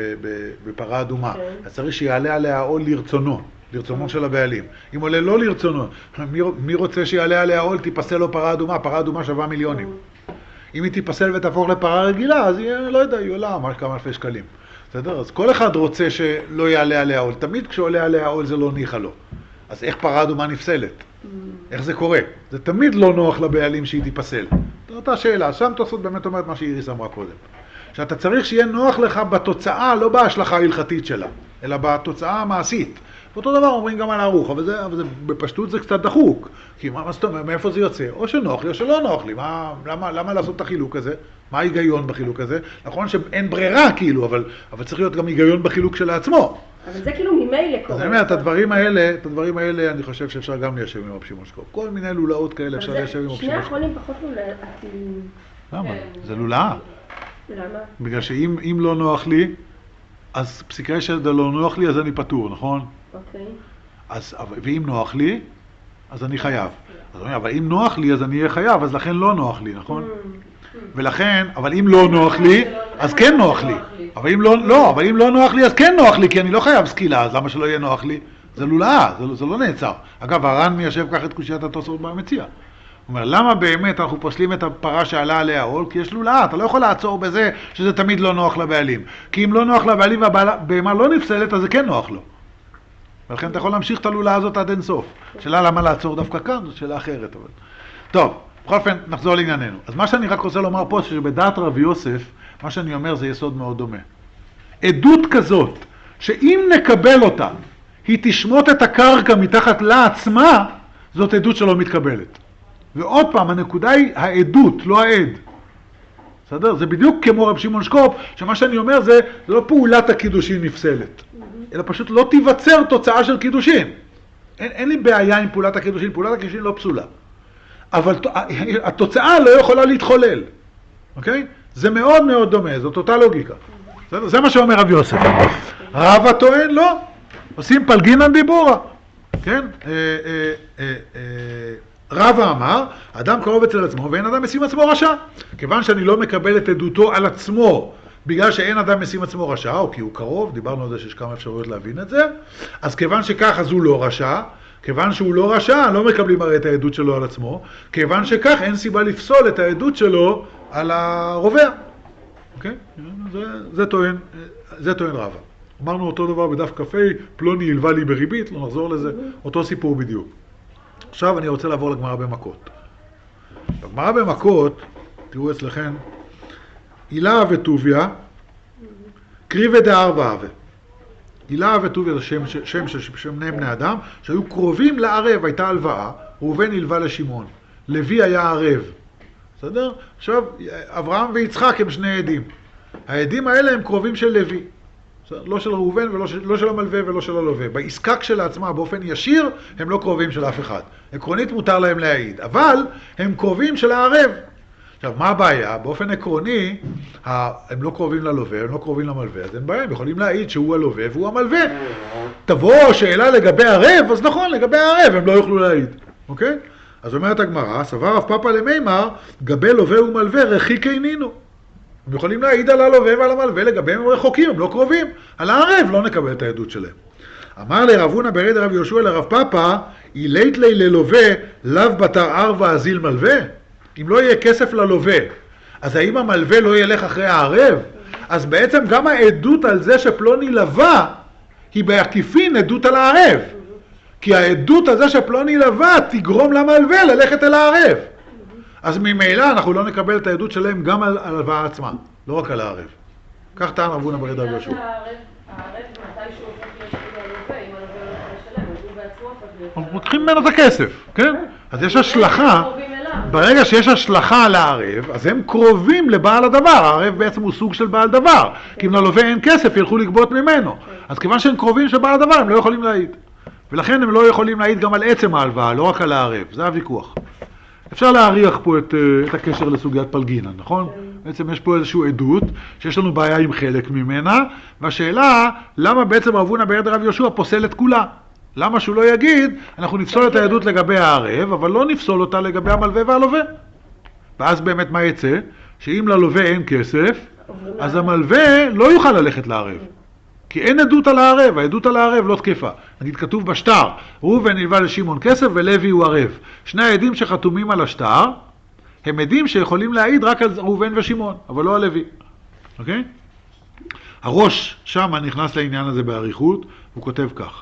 בפרה אדומה, אז צריך שיעלה עליה עול לרצונו של הבעלים. אם עולה לא לרצונו, מי רוצה שיעלה עליה עול, תיפסל לו פרה אדומה, פרה אדומה שווה מיליונים. אם היא תיפסל ותהפוך לפרה רגילה, אז היא, לא יודע, היא עולה כמה אלפי שקלים. בסדר? אז כל אחד רוצה שלא יעלה עליה עול. תמיד כשעולה עליה עול זה לא ניחא לו. אז איך פרה אדומה נפסלת? איך זה קורה? זה תמיד לא נוח לבעלים שהיא תיפסל. זו אותה שאלה. שם תוספות באמת אומרת מה שאיריס אמרה קודם. שאתה צריך שיהיה נוח לך בתוצאה, לא בהשלכה ההלכתית שלה, אלא בתוצאה המעשית. ואותו דבר אומרים גם על הערוך, אבל בפשטות זה קצת דחוק. כי מה זאת אומרת, מאיפה זה יוצא? או שנוח לי או שלא נוח לי. למה לעשות את החילוק הזה? מה ההיגיון בחילוק הזה? נכון שאין ברירה כאילו, אבל צריך להיות גם היגיון בחילוק של עצמו. אבל זה כאילו ממילא קורה. אז אני אומר, את הדברים האלה אני חושב שאפשר גם ליישב עם רב שמעון שקופ. כל מיני לולאות כאלה אפשר ליישב עם רב שני שמעון שקופ. האחרונים פחות לולאתיים. למה? זה לולאה. למה? בגלל שאם לא נוח לי, אז פסיקה שזה לא נוח לי, אז אני פטור, נכון? אוקיי. ואם נוח לי, אז אני חייב. אבל אם נוח לי, אז אני אהיה חייב, אז לכן לא נוח לי, נכון? ולכן, אבל אם לא נוח לי, אז כן נוח לי. אבל אם לא נוח לי, אז כן נוח לי, כי אני לא חייב סקילה, אז למה שלא יהיה נוח לי? זה לולאה, זה לא נעצר. אגב, הר"ן מיישב כך את קושיית התוספות במציע. הוא אומר, למה באמת אנחנו פוסלים את הפרה שעלה עליה עול? כי יש לולאה, אתה לא יכול לעצור בזה שזה תמיד לא נוח לבעלים. כי אם לא נוח לבעלים והבהמה לא נפסלת, אז זה כן נוח לו. ולכן אתה יכול להמשיך את הלולאה הזאת עד אינסוף. שאלה למה לעצור דווקא כאן, זו שאלה אחרת. אבל... טוב, בכל אופן, נחזור לענייננו. אז מה שאני רק רוצה לומר פה, שבדעת רבי יוסף, מה שאני אומר זה יסוד מאוד דומה. עדות כזאת, שאם נקבל אותה, היא תשמוט את הקרקע מתחת לעצמה, זאת עדות שלא מתקבלת. ועוד פעם, הנקודה היא העדות, לא העד. בסדר? זה בדיוק כמו רב שמעון שקופ, שמה שאני אומר זה לא פעולת הקידושין נפסלת, אלא פשוט לא תיווצר תוצאה של קידושין. אין לי בעיה עם פעולת הקידושין, פעולת הקידושין לא פסולה. אבל התוצאה לא יכולה להתחולל. אוקיי? זה מאוד מאוד דומה, זאת אותה לוגיקה. זה מה שאומר רב יוסף. רבא טוען, לא. עושים פלגינן דיבורה. כן? רבא אמר, אדם קרוב אצל עצמו ואין אדם משים עצמו רשע. כיוון שאני לא מקבל את עדותו על עצמו, בגלל שאין אדם משים עצמו רשע, או כי הוא קרוב, דיברנו על זה שיש כמה אפשרויות להבין את זה, אז כיוון שכך אז הוא לא רשע, כיוון שהוא לא רשע, לא מקבלים הרי את העדות שלו על עצמו, כיוון שכך אין סיבה לפסול את העדות שלו על הרובע. אוקיי? זה טוען רבא. אמרנו אותו דבר בדף קפה, פלוני הלווה לי בריבית, לא נחזור לזה, אותו סיפור בדיוק. עכשיו אני רוצה לעבור לגמרא במכות. בגמרא במכות, תראו אצלכם, הילה וטוביה, קריבא דארבע הווה. הילה וטוביה זה שם בני אדם, שהיו קרובים לערב, הייתה הלוואה, ראובן הלווה לשמעון, לוי היה ערב. בסדר? עכשיו, אברהם ויצחק הם שני עדים. העדים האלה הם קרובים של לוי. לא של ראובן ולא של המלווה ולא של הלווה. בעסקה כשלעצמה באופן ישיר הם לא קרובים של אף אחד. עקרונית מותר להם להעיד, אבל הם קרובים של הערב. עכשיו, מה הבעיה? באופן עקרוני, הם לא קרובים ללווה, הם לא קרובים למלווה, אז אין בעיה, הם יכולים להעיד שהוא הלווה והוא המלווה. תבוא שאלה לגבי הערב, אז נכון, לגבי הערב הם לא יוכלו להעיד. אוקיי? אז אומרת הגמרא, סבר רב פאפא למימר, גבי לווה ומלווה רחיק אינינו. הם יכולים להעיד על הלווה ועל המלווה, לגביהם הם רחוקים, הם לא קרובים. על הערב לא נקבל את העדות שלהם. אמר לרב הונא ברד רב יהושע לרב פאפא, אילית לי ללווה, לאו בתר ערבא אזיל מלווה? אם לא יהיה כסף ללווה, אז האם המלווה לא ילך אחרי הערב? אז בעצם גם העדות על זה שפלוני לווה, היא בעקיפין עדות על הערב. כי העדות על זה שפלוני לווה תגרום למלווה ללכת אל הערב. אז ממילא אנחנו לא נקבל את העדות שלהם גם על הלוואה עצמה, לא רק על הערב. כך טען רב הונא ברד רב יהושע. הערב מתי שהוא הופך להיות הלווה, אם הלווה לא יכול לשלם, אז הוא בעצמו הופך להיות... לוקחים ממנו את הכסף, כן? אז יש השלכה, ברגע שיש השלכה על הערב, אז הם קרובים לבעל הדבר, הערב בעצם הוא סוג של בעל דבר, כי אם ללווה אין כסף ילכו לגבות ממנו. אז כיוון שהם קרובים של בעל הדבר הם לא יכולים להעיד. ולכן הם לא יכולים להעיד גם על עצם ההלוואה, לא רק על הערב, זה הוויכוח. אפשר להעריך פה את הקשר לסוגיית פלגינן, נכון? בעצם יש פה איזושהי עדות שיש לנו בעיה עם חלק ממנה, והשאלה, למה בעצם רב הונא ברד רב יהושע פוסל את כולה? למה שהוא לא יגיד, אנחנו נפסול את העדות לגבי הערב, אבל לא נפסול אותה לגבי המלווה והלווה. ואז באמת מה יצא? שאם ללווה אין כסף, אז המלווה לא יוכל ללכת לערב. כי אין עדות על הערב, העדות על הערב לא תקפה. נגיד כתוב בשטר, ראובן הלווה לשמעון כסף ולוי הוא ערב. שני העדים שחתומים על השטר, הם עדים שיכולים להעיד רק על ראובן ושמעון, אבל לא על לוי. אוקיי? הראש שם נכנס לעניין הזה בעריכות, הוא כותב כך.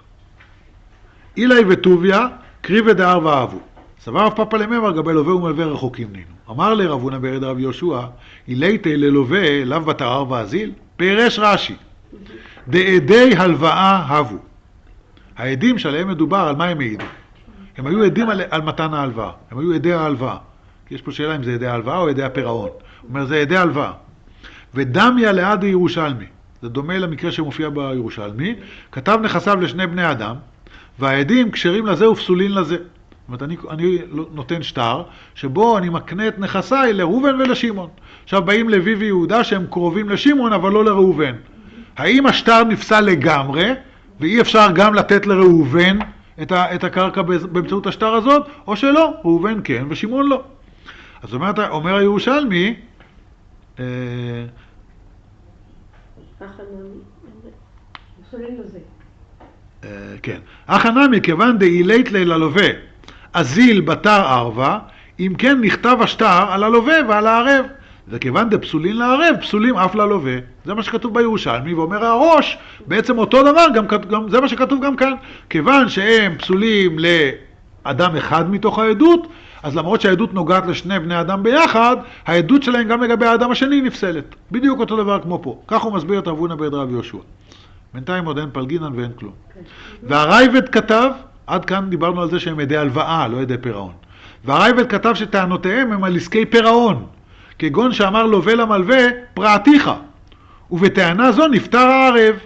אילי וטוביה, קריבא דארבע אבו. סבר רב פאפא למימר, גבי לווה ומלווה רחוקים נינו. אמר לרב הונא ברד רב יהושע, איליתי ללווה, לאו בתר ערבא אזיל, פירש רש"י. דעדי הלוואה הבו. העדים שעליהם מדובר, על מה הם העידו? הם היו עדים על מתן ההלוואה. הם היו עדי ההלוואה. כי יש פה שאלה אם זה עדי ההלוואה או עדי הפירעון. הוא אומר, זה עדי ההלוואה. ודמיה לעדי ירושלמי. זה דומה למקרה שמופיע בירושלמי. כתב נכסיו לשני בני אדם, והעדים כשרים לזה ופסולין לזה. זאת אומרת, אני נותן שטר, שבו אני מקנה את נכסיי לראובן ולשמעון. עכשיו באים לוי ויהודה שהם קרובים לשמעון, אבל לא לראובן. האם השטר נפסל לגמרי, ואי אפשר גם לתת לראובן את הקרקע באמצעות השטר הזאת, או שלא, ראובן כן ושמעון לא. אז אומר הירושלמי, כן, החנמי כיוון דאילית ללווה אזיל בתר ערבה, אם כן נכתב השטר על הלווה ועל הערב, וכיוון דפסולין לערב פסולים אף ללווה. זה מה שכתוב בירושלמי, ואומר הראש בעצם אותו דבר, גם זה מה שכתוב גם כאן, כיוון שהם פסולים לאדם אחד מתוך העדות, אז למרות שהעדות נוגעת לשני בני אדם ביחד, העדות שלהם גם לגבי האדם השני נפסלת. בדיוק אותו דבר כמו פה. כך הוא מסביר את רב הונא בן רבי יהושע. בינתיים עוד אין פלגינן ואין כלום. והרייבד כתב, עד כאן דיברנו על זה שהם עדי הלוואה, לא עדי פירעון. והרייבד כתב שטענותיהם הם על עסקי פירעון, כגון שאמר לווה למלווה פרעתיך, ובטענה זו נפטר הערב.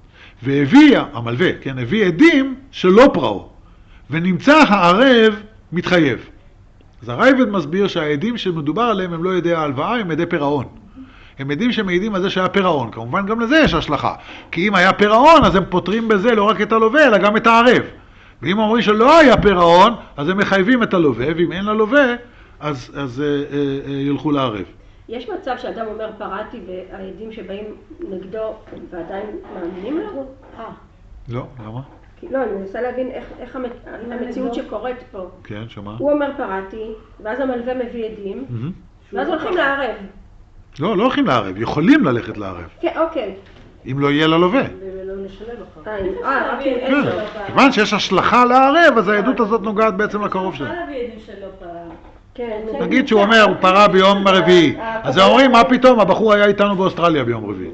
והביא, המלווה, כן, הביא עדים שלא פרעו, ונמצא הערב מתחייב. אז הרייבד מסביר שהעדים שמדובר עליהם הם לא עדי ההלוואה, הם עדי פירעון. הם עדים שמעידים על זה שהיה פירעון. כמובן גם לזה יש השלכה. כי אם היה פירעון, אז הם פותרים בזה לא רק את הלווה, אלא גם את הערב. ואם אומרים שלא היה פירעון, אז הם מחייבים את הלווה, ואם אין ללווה, אז ילכו לערב. יש מצב שאדם אומר פרעתי והעדים שבאים נגדו ועדיין מאמינים לו? לא, למה? לא, אני מנסה להבין איך המציאות שקורית פה. כן, שמה? הוא אומר פרעתי, ואז המלווה מביא עדים, ואז הולכים לערב. לא הולכים לערב, יכולים ללכת לערב. כן, אוקיי. אם לא יהיה ללווה. ולא לשלם אחר. רק אם אין לו. כיוון שיש השלכה לערב, אז העדות הזאת נוגעת בעצם לקרוב שלו. מה להביא עדים שלא פרע? כן. נגיד שהוא אומר, הוא פרע ביום רביעי. אז הם אומרים, מה פתאום, הבחור היה איתנו באוסטרליה ביום רביעי.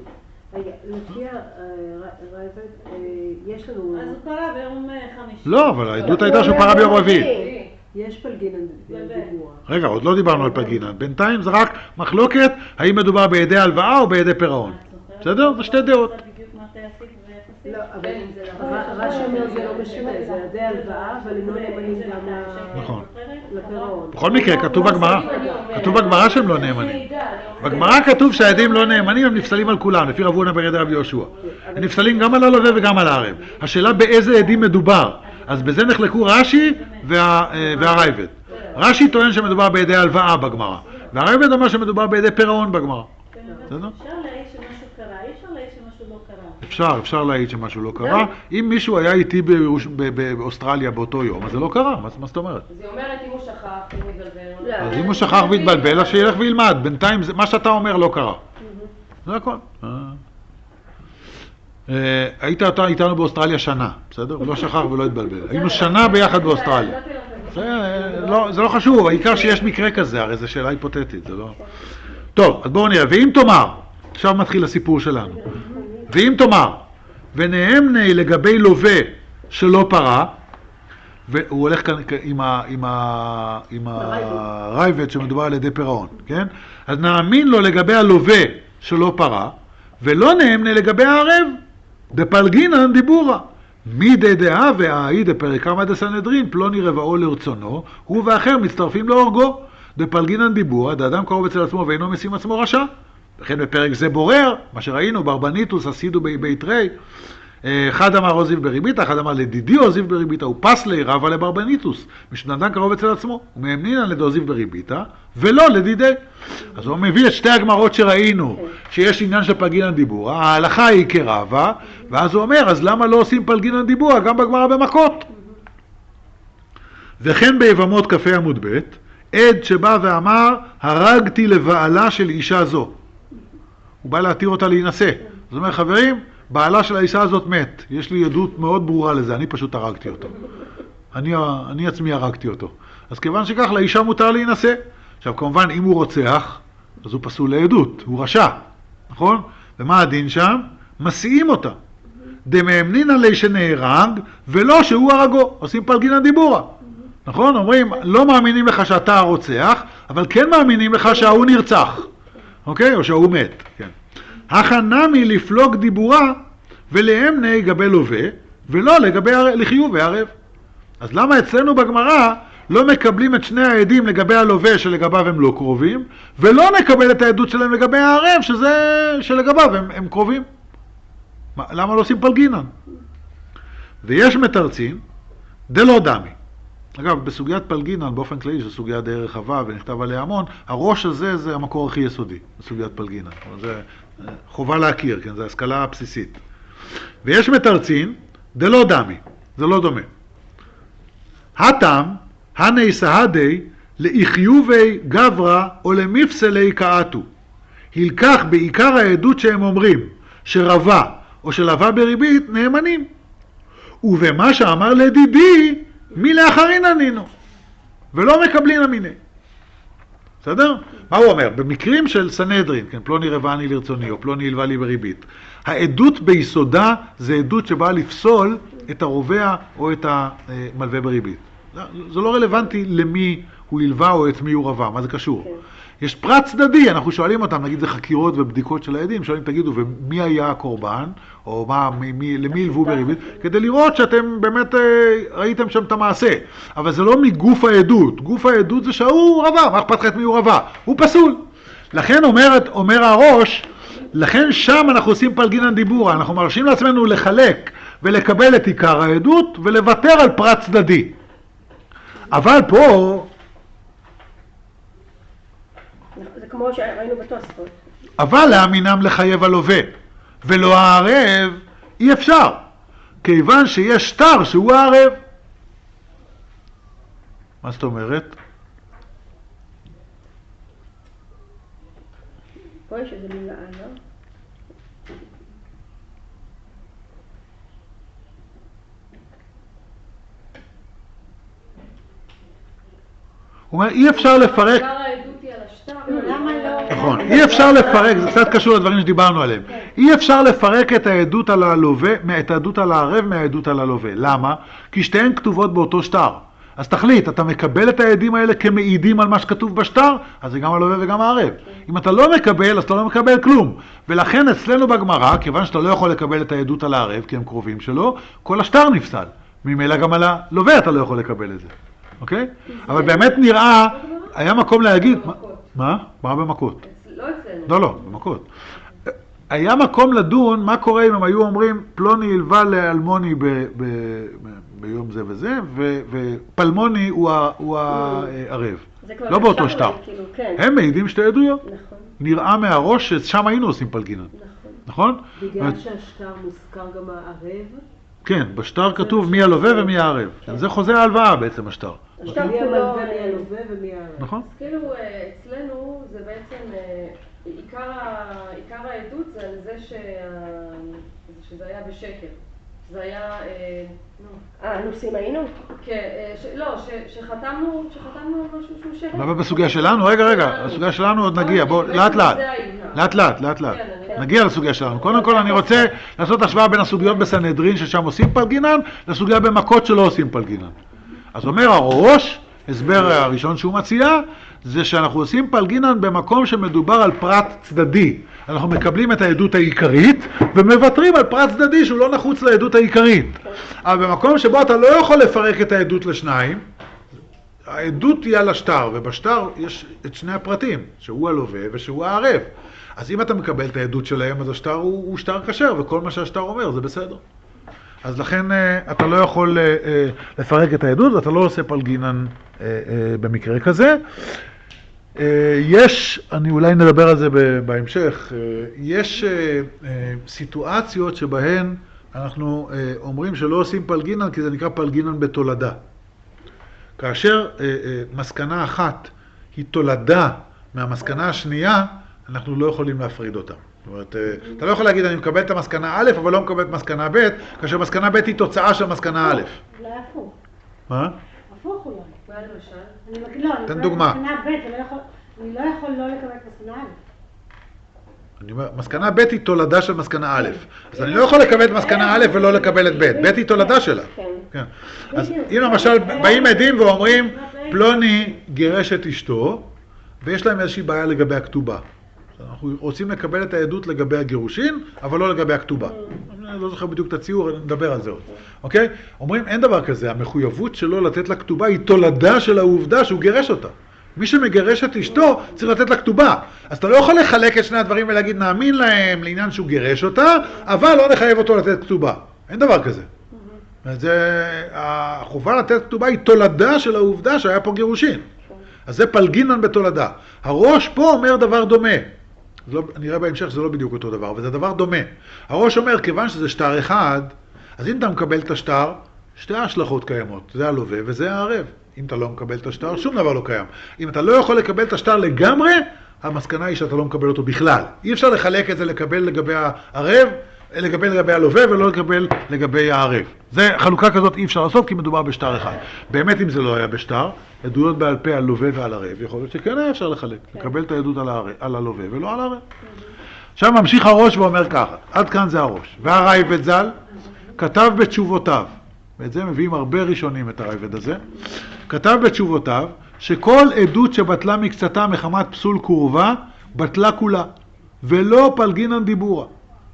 לפי הרייבד, יש לנו... אז הוא פרע ביום חמישי. לא, אבל העדות הייתה שהוא פרע ביום רביעי. יש פלגינן דיבור. רגע, עוד לא דיברנו על פלגינן. בינתיים זה רק מחלוקת, האם מדובר בידי הלוואה או בידי פירעון. בסדר? זה שתי דעות. לא, אבל רש"י אומר זה לא משנה, זה עדי הלוואה, אבל הם לא נאמנים גם נכון. לפירעון. בכל מקרה, כתוב בגמרא שהם לא נאמנים. בגמרא כתוב שהעדים לא נאמנים, הם נפסלים על כולם, לפי רב הונא בן רבי יהושע. הם נפסלים גם על הלווה וגם על הערב. השאלה באיזה עדים מדובר. אז בזה נחלקו רש"י והרייבד. רש"י טוען שמדובר בידי הלוואה בגמרא, והרייבד אומר שמדובר בידי פירעון בגמרא. בסדר? אפשר להעיד שמשהו קרה, אי אפשר להעיד שמשהו לא קרה. אפשר להעיד שמשהו לא קרה. אם מישהו היה איתי באוסטרליה באותו יום, אז זה לא קרה. מה זאת אומרת? אז היא אומרת אם הוא שכח, אם הוא מתבלבל. אז אם הוא שכח והתבלבל, אז שילך וילמד. בינתיים מה שאתה אומר לא קרה. זה הכל. היית איתנו באוסטרליה שנה, בסדר? לא שכח ולא התבלבל. היינו שנה ביחד באוסטרליה. זה לא חשוב, העיקר שיש מקרה כזה, הרי זו שאלה היפותטית, זה לא... טוב, אז בואו נראה. ואם תאמר, עכשיו מתחיל הסיפור שלנו. ואם תאמר, ונאמנה לגבי לווה שלא פרע, והוא הולך כאן עם הרייבד שמדובר על ידי פירעון, כן? אז נאמין לו לגבי הלווה שלא פרע, ולא נאמנה לגבי הערב, דפלגינן דיבורה. מי דדעה והאי דפרק כמה דסנהדרין, פלוני רבעו לרצונו, הוא ואחר מצטרפים להורגו. דפלגינן דיבורה, דאדם קרוב אצל עצמו ואינו משים עצמו רשע. וכן בפרק זה בורר, מה שראינו, ברבניתוס עשידו ביתרי, אחד אמר עוזיב בריביתא, אחד אמר לדידי עוזיב בריביתא, הוא פס לי רבה לברבניתוס, משנדן קרוב אצל עצמו, ומאמנינן לדעוזיב בריביתא, ולא לדידי. אז הוא מביא את שתי הגמרות שראינו, שיש עניין של פלגינן דיבורה, ההלכה היא כרבה, ואז הוא אומר, אז למה לא עושים פלגינן דיבורה גם בגמרא במכות? וכן ביבמות כ"ה עמוד ב', עד שבא ואמר, הרגתי לבעלה של אישה זו. הוא בא להתיר אותה להינשא. זאת אומרת, חברים, בעלה של האישה הזאת מת. יש לי עדות מאוד ברורה לזה, אני פשוט הרגתי אותו. אני עצמי הרגתי אותו. אז כיוון שכך, לאישה מותר להינשא. עכשיו, כמובן, אם הוא רוצח, אז הוא פסול לעדות, הוא רשע. נכון? ומה הדין שם? מסיעים אותה. דמאמנינן לי שנהרג, ולא שהוא הרגו. עושים פלגינן דיבורה. נכון? אומרים, לא מאמינים לך שאתה הרוצח, אבל כן מאמינים לך שההוא נרצח. אוקיי? או שההוא מת. כן. הכנמי לפלוג דיבורה, ולאמנה יגבי לווה, ולא לגבי לחיוב וערב. אז למה אצלנו בגמרא לא מקבלים את שני העדים לגבי הלווה שלגביו הם לא קרובים, ולא נקבל את העדות שלהם לגבי הערב שזה שלגביו הם קרובים. למה לא עושים פלגינן? ויש מתרצים, דלא דמי. אגב, בסוגיית פלגינן, באופן כללי, זו סוגיה די רחבה ונכתב עליה המון, הראש הזה זה המקור הכי יסודי, בסוגיית פלגינן. זה חובה להכיר, כן? זה השכלה הבסיסית. ויש מתרצים, דלא דמי, זה לא דומה. הטעם, הני סהדי, לאיחיובי גברא או למפסלי קאטו. הלקח בעיקר העדות שהם אומרים, שרבה או שלווה בריבית, נאמנים. ובמה שאמר לדידי, מי לאחרין ענינו, ולא מקבלין המיני. בסדר? מה הוא אומר? במקרים של סנהדרין, כן, פלוני רבעני לרצוני, או פלוני הלווה לי בריבית, העדות ביסודה זה עדות שבאה לפסול את הרובע או את המלווה בריבית. זה לא רלוונטי למי הוא הלווה או את מי הוא רבה, מה זה קשור? יש פרט צדדי, אנחנו שואלים אותם, נגיד זה חקירות ובדיקות של העדים, שואלים תגידו, ומי היה הקורבן, או למי הלוו בריבית, כדי לראות שאתם באמת ראיתם שם את המעשה. אבל זה לא מגוף העדות, גוף העדות זה שהוא רבה, מה אכפת לך את מי הוא רבה? הוא פסול. לכן אומר הראש, לכן שם אנחנו עושים פלגינן דיבורה, אנחנו מרשים לעצמנו לחלק ולקבל את עיקר העדות ולוותר על פרט צדדי. אבל פה זה כמו שראינו בתוספות. אבל להאמינם לחייב הלווה, ולא הערב אי אפשר, כיוון שיש שטר שהוא הערב. מה זאת אומרת? פה יש איזה מילה, לא? הוא אומר, אי אפשר לפרק... נכון, אי אפשר לפרק, זה קצת קשור לדברים שדיברנו עליהם. אי אפשר לפרק את העדות על הלווה, את העדות על הערב מהעדות על הלווה. למה? כי שתיהן כתובות באותו שטר. אז תחליט, אתה מקבל את העדים האלה כמעידים על מה שכתוב בשטר, אז זה גם הלווה וגם הערב. אם אתה לא מקבל, אז אתה לא מקבל כלום. ולכן אצלנו בגמרא, כיוון שאתה לא יכול לקבל את העדות על הערב, כי הם קרובים שלו, כל השטר נפסל. ממילא גם על הלווה אתה לא יכול לקבל את זה. אוקיי? אבל באמת נראה, היה מקום להגיד... מה? מה במכות? לא אצלנו. לא, במכות. היה מקום לדון מה קורה אם הם היו אומרים פלוני הלווה לאלמוני ביום זה וזה, ופלמוני הוא הערב. לא באותו שטר. הם מעידים שתי עדויות. נראה מהראש ששם היינו עושים פלגינן. נכון? בגלל שהשטר מוזכר גם הערב? כן, בשטר כתוב מי הלווה ומי הערב. זה חוזה ההלוואה בעצם השטר. השטר כולו מי הלווה ומי הערב. נכון. אז כאילו אצלנו זה בעצם, עיקר העדות זה על זה שזה היה בשקר. זה היה... נוסעים היינו? כן, לא, שחתמנו משהו שהוא שקר. אבל בסוגיה שלנו, רגע, הסוגיה שלנו עוד נגיע, בואו, לאט לאט. נגיע לסוגיה שלנו. קודם כל אני רוצה לעשות השוואה בין הסוגיות בסנהדרין ששם עושים פלגינן, לסוגיה במכות שלא עושים פלגינן. אז אומר הראש, הסבר הראשון שהוא מציע, זה שאנחנו עושים פלגינן במקום שמדובר על פרט צדדי. אנחנו מקבלים את העדות העיקרית ומוותרים על פרט צדדי שהוא לא נחוץ לעדות העיקרית. אבל במקום שבו אתה לא יכול לפרק את העדות לשניים, העדות היא על השטר, ובשטר יש את שני הפרטים, שהוא הלווה ושהוא הערב. אז אם אתה מקבל את העדות שלהם, אז השטר הוא שטר כשר, וכל מה שהשטר אומר זה בסדר. אז לכן אתה לא יכול לפרק את העדות, ואתה לא עושה פלגינן במקרה כזה. יש, אני אולי נדבר על זה בהמשך, יש סיטואציות שבהן אנחנו אומרים שלא עושים פלגינן, כי זה נקרא פלגינן בתולדה. כאשר מסקנה אחת היא תולדה מהמסקנה השנייה, אנחנו לא יכולים להפריד אותה. זאת אומרת, אתה לא יכול להגיד, אני מקבל את המסקנה א', אבל לא מקבל את מסקנה ב', כאשר מסקנה ב' היא תוצאה של מסקנה א'. אולי הפוך. מה? הפוך אולי. מה למשל? אני דוגמה. מסקנה ב', אני לא יכול לא לקבל את מסקנה א'. אני אומר, מסקנה ב' היא תולדה של מסקנה א', אז אני לא יכול לקבל את מסקנה א' ולא לקבל את ב', ב' היא תולדה שלה. כן. אז אם למשל באים עדים ואומרים, פלוני גירש את אשתו, ויש להם איזושהי בעיה לגבי הכתובה. אנחנו רוצים לקבל את העדות לגבי הגירושין, אבל לא לגבי הכתובה. אני לא זוכר בדיוק את הציור, נדבר על זה עוד, אוקיי? אומרים, אין דבר כזה, המחויבות שלו לתת לה כתובה היא תולדה של העובדה שהוא גירש אותה. מי שמגרש את אשתו צריך לתת לה כתובה. אז אתה לא יכול לחלק את שני הדברים ולהגיד נאמין להם לעניין שהוא גירש אותה, אבל לא נחייב אותו לתת כתובה. אין דבר כזה. החובה לתת כתובה היא תולדה של העובדה שהיה פה גירושין. אז זה פלגינן בתולדה. הראש פה אומר דבר דומה. נראה בהמשך שזה לא בדיוק אותו דבר, אבל זה דבר דומה. הראש אומר, כיוון שזה שטר אחד, אז אם אתה מקבל את השטר, שתי ההשלכות קיימות. זה הלווה וזה הערב. אם אתה לא מקבל את השטר, שום דבר לא קיים. אם אתה לא יכול לקבל את השטר לגמרי, המסקנה היא שאתה לא מקבל אותו בכלל. אי אפשר לחלק את זה לקבל לגבי הערב, לקבל לגבי הלווה ולא לקבל לגבי הערב. זה חלוקה כזאת אי אפשר לעשות כי מדובר בשטר אחד. באמת אם זה לא היה בשטר, עדויות בעל פה על לווה ועל ערב, יכול להיות שכן היה אפשר לחלק. לקבל את העדות על הלווה ולא על הערב. עכשיו ממשיך הראש ואומר ככה, עד כאן זה הראש. והרייבד ז"ל כתב בתשובותיו, ואת זה מביאים הרבה ראשונים את הרייבד הזה, כתב בתשובותיו שכל עדות שבטלה מקצתה מחמת פסול קורבה, בטלה כולה, ולא פלגינן דיבורה.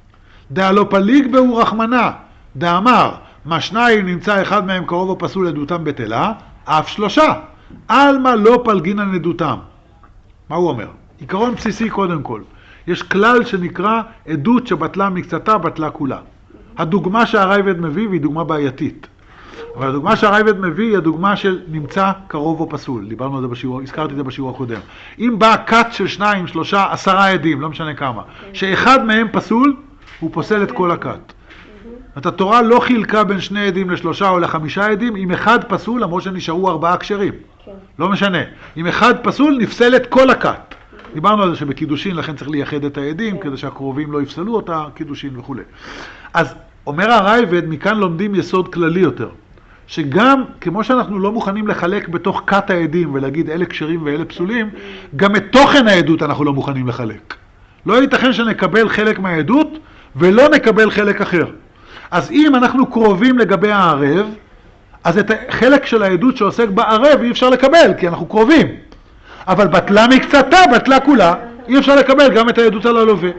דא לא פליג בהו רחמנה, דאמר, מה שניים נמצא אחד מהם קרוב או פסול עדותם בטלה, אף שלושה, אלמה לא פלגינן עדותם. מה הוא אומר? עיקרון בסיסי קודם כל. יש כלל שנקרא עדות שבטלה מקצתה, בטלה כולה. הדוגמה שהרייבד מביא היא דוגמה בעייתית. אבל הדוגמה שהרייבד מביא היא הדוגמה של נמצא קרוב או פסול. דיברנו על זה בשיעור, הזכרתי את זה בשיעור הקודם. אם בא קט של 2, 3, 10 עדים, לא משנה כמה, שאחד מהם פסול, הוא פוסל את כל הקט. התורה לא חילקה בין 2 עדים ל3 או ל5 עדים, אם אחד פסול, למרות שנשארו 4 כשרים. לא משנה. אם אחד פסול, נפסל את כל הקט. דיברנו על זה שבקידושין, לכן צריך לייחד את העדים, כדי שהקרובים לא יפסלו אותה, קידושין וכו'. אז אומר הרייבד, מכאן לומדים יסוד כללי יותר. שגם, כמו שאנחנו לא מוכנים לחלק בתוך קט העדים ולהגיד אלה כשרים ואלה פסולים, גם את תוכן העדות אנחנו לא מוכנים לחלק. לא ייתכן שנקבל חלק מהעדות ולא נקבל חלק אחר. אז אם אנחנו קרובים לגבי הערב, אז את החלק של העדות שעוסק בערב אי אפשר לקבל, כי אנחנו קרובים. אבל בטלה מקצתה, בטלה כולה, אי אפשר לקבל גם את העדות על הלווה.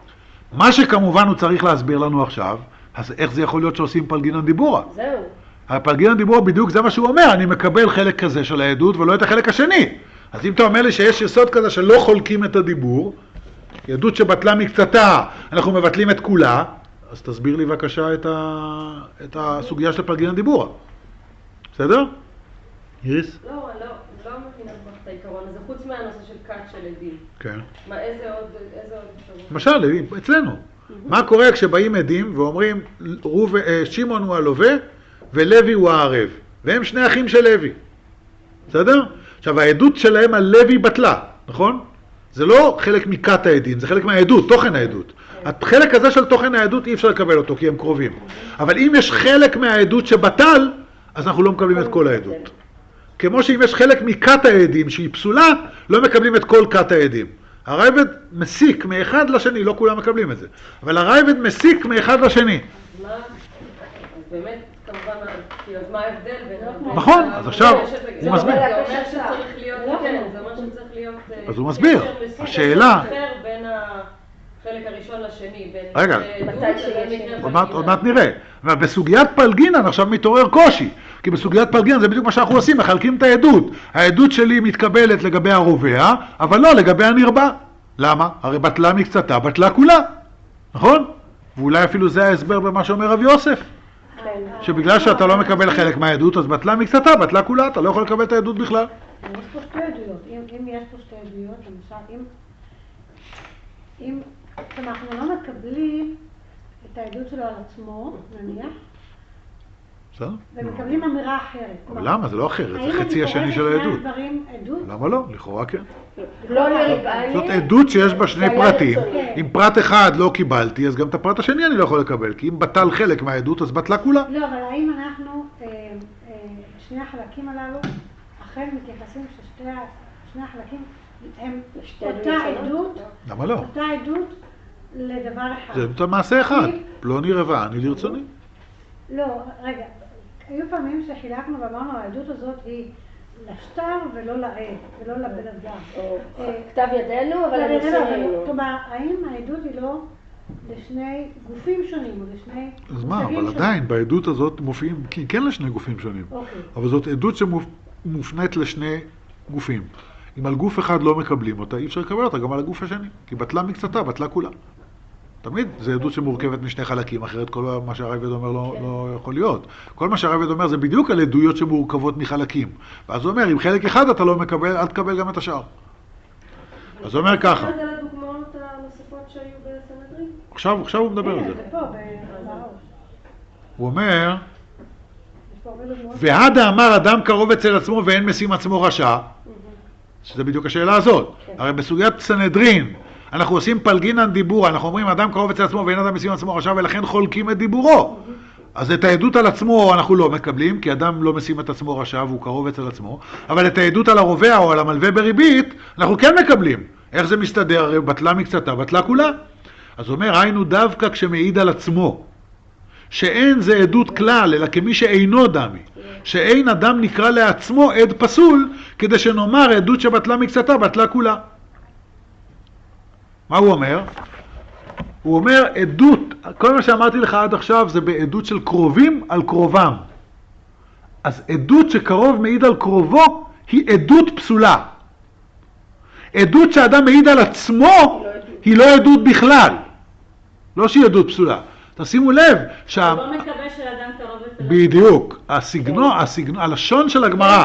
מה שכמובן הוא צריך להסביר לנו עכשיו, אז איך זה יכול להיות שעושים פלגינן דיבורה? זהו. הפלגינן דיבורה בדיוק זה מה שהוא אומר, אני מקבל חלק כזה של העדות ולא את החלק השני. אז אם אתה אומר לי שיש יסוד כזה שלא חולקים את הדיבור, עדות שבטלה מקצתה, אנחנו מבטלים את כולה, אז תסביר לי בבקשה את הסוגיה של פלגינן דיבורה. בסדר? איריס? לא מבינה את העיקרון הזה, חוץ מהנושא של קאט של עדים. כן. מה, איזה עוד אפשרות? למשל, אצלנו. מה קורה כשבאים עדים ואומרים, שמעון הוא הלווה ולוי הוא הערב, והם 2 אחים של לוי. בסדר? עכשיו, העדות שלהם על לוי בטלה, נכון? זה לא חלק מקט העדים, זה חלק מהעדות, תוכן העדות. החלק הזה של תוכן העדות אי אפשר לקבל אותו, כי הם קרובים. אבל אם יש חלק מהעדות שבטל, אז אנחנו לא מקבלים את כל העדות. כמו שאם יש חלק מקט העדים שהיא פסולה, לא מקבלים את כל קט העדים. הרייבד מסיק מאחד לשני, לא כולם מקבלים את זה. אבל הרייבד מסיק מאחד לשני. אז באמת, כמובן, אז מה ההבדל בין... נכון, אז עכשיו הוא מסביר. זה אומר שצריך להיות, כן, זה אומר שצריך להיות... אז הוא מסביר. השאלה... בין החלק הראשון לשני, בין... רגע, עוד מעט נראה. בסוגיית פלגינן עכשיו מתעורר קושי. כי בסוגיית פלגינן זה בדיוק מה שאנחנו עושים, מחלקים את העדות. העדות שלי מתקבלת לגבי הרובע, אבל לא לגבי הנרבה. למה? הרי בטלה מקצתה, בטלה כולה. נכון? ואולי אפילו זה ההסבר במה שאומר רב יוסף. שבגלל שאתה לא מקבל חלק מהעדות, אז בטלה מקצתה, בטלה כולה, אתה לא יכול לקבל את העדות בכלל. יש פה 2 עדויות. אם יש פה 2 עדויות, למשל, אם אנחנו לא מקבלים את העדות שלו על עצמו, נניח, ומקבלים אמירה אחרת. אבל למה? זה לא אחרת, זה חצי השני של העדות. למה לא? לכאורה כן. זאת עדות שיש בה 2 פרטים. אם פרט אחד לא קיבלתי, אז גם את הפרט השני אני לא יכול לקבל, כי אם בטל חלק מהעדות, אז בטלה כולה. לא, אבל האם אנחנו, שני החלקים הללו, אכן מתייחסים ששני החלקים הם אותה עדות, למה לא? אותה עדות לדבר אחד. זה מעשה אחד, פלוני רבעני לרצוני. לא, רגע, היו פעמים שחילקנו ואמרנו, העדות הזאת היא לשטר ולא לעד, ולא לבן אדם. כתב ידינו, אבל אני סיינו. כלומר, האם העדות היא לא לשני גופים שונים, או לשני אז מה, מושגים אבל שונים. עדיין בעדות הזאת מופיעים, כן לשני גופים שונים. אוקיי. אבל זאת עדות שמופנית לשני גופים. אם על גוף אחד לא מקבלים אותה, אי אפשר לקבל אותה גם על הגוף השני. כי בטלה מקצתה, בטלה כולה. תמיד זה עדות שמורכבת משני חלקים, אחרת כל מה שהרייבד אומר לא יכול להיות. כל מה שהרייבד אומר זה בדיוק על עדויות שמורכבות מחלקים. ואז הוא אומר, אם חלק אחד אתה לא מקבל, אל תקבל גם את השאר. אז הוא אומר ככה. מה זה לדוגמאות הנוספות שהיו בסנהדרין? עכשיו הוא מדבר על זה. זה פה, בראש. הוא אומר, יש פה הרבה דוגמאות. והדה אמר אדם קרוב אצל עצמו ואין משים עצמו רשע, שזה בדיוק השאלה הזאת. הרי בסוגיית סנהדרין, אנחנו עושים פלגינן דיבור, אנחנו אומרים אדם קרוב אצל עצמו ואין אדם משים עצמו רשע ולכן חולקים את דיבורו. אז את העדות על עצמו אנחנו לא מקבלים, כי אדם לא משים את עצמו רשע והוא קרוב אצל עצמו, אבל את העדות על הרובע או על המלווה בריבית, אנחנו כן מקבלים. איך זה מסתדר? הרי בטלה מקצתה, בטלה כולה. אז הוא אומר, היינו דווקא כשמעיד על עצמו, שאין זה עדות כלל, אלא כמי שאינו דמי, שאין אדם נקרא לעצמו עד פסול, כדי שנאמר עדות שבטלה מקצתה, בטלה כולה. מה הוא אומר? הוא אומר עדות, כל מה שאמרתי לך עד עכשיו זה בעדות של קרובים על קרובם. אז עדות שקרוב מעיד על קרובו היא עדות פסולה. עדות שאדם מעיד על עצמו היא לא עדות בכלל. לא שהיא עדות פסולה. תשימו לב הוא לא מקווה שאדם קרוב אצל... בדיוק, הלשון של הגמרא,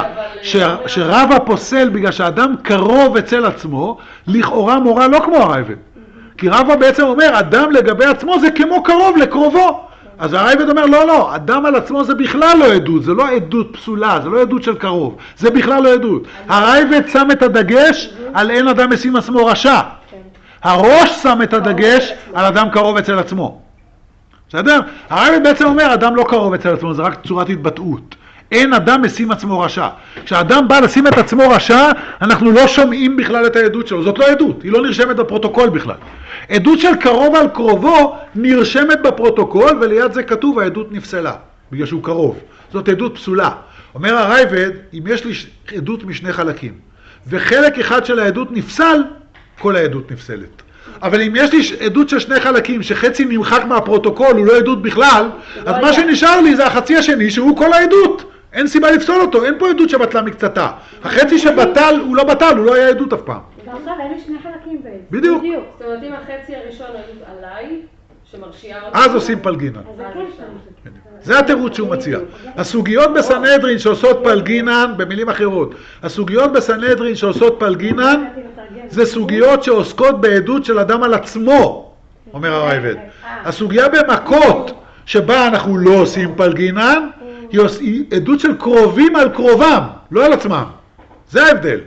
שרבא פוסל בגלל שהאדם קרוב אצל עצמו, לכאורה מורה לא כמו הרייבד. כי רבא בעצם אומר, אדם לגבי עצמו זה כמו קרוב לקרובו. אז הרייבד אומר, לא, אדם על עצמו זה בכלל לא עדות, זה לא עדות פסולה, זה לא עדות של קרוב, זה בכלל לא עדות. הרייבד שם את הדגש על אין אדם משים עצמו רשע. הראש שם את הדגש על אדם קרוב אצל עצמו. בסדר? הרייבד בעצם אומר, אדם לא קרוב אצל עצמו, זה רק צורת התבטאות. אין אדם משים עצמו רשע. כשאדם בא לשים את עצמו רשע, אנחנו לא שומעים בכלל את העדות שלו. זאת לא עדות, היא לא נרשמת בפרוטוקול בכלל. עדות של קרוב על קרובו נרשמת בפרוטוקול, וליד זה כתוב העדות נפסלה, בגלל שהוא קרוב. זאת עדות פסולה. אומר הרייבד, אם יש לי עדות משני חלקים, וחלק אחד של העדות נפסל, כל העדות נפסלת. אבל אם יש לי עדות של שני חלקים שחצי נמחק מהפרוטוקול, הוא לא עדות בכלל, אז מה שנשאר לי זה החצי השני שהוא כל העדות. אין סיבה לפסול אותו, אין פה עדות שבטלה מקצתה. החצי שבטל הוא לא בטל, הוא לא היה עדות אף פעם. עכשיו אין לי שני חלקים בעצם. בדיוק. זאת אומרת, אם החצי הראשון עדות עליי, שמרשיעה אותי... אז עושים פלגינן. אז זה כן שם. זה התירוץ שהוא מציע. הסוגיות בסנהדרין שעושות פלגינן, במילים אחרות, הסוגיות בסנהדרין שעושות פלגינן, זה סוגיות שעוסקות בעדות של אדם על עצמו, אומר הרייבד. הסוגיה במכות שבה אנחנו לא עושים פלגינן, היא עדות של קרובים על קרובם, לא על עצמם. זה ההבדל.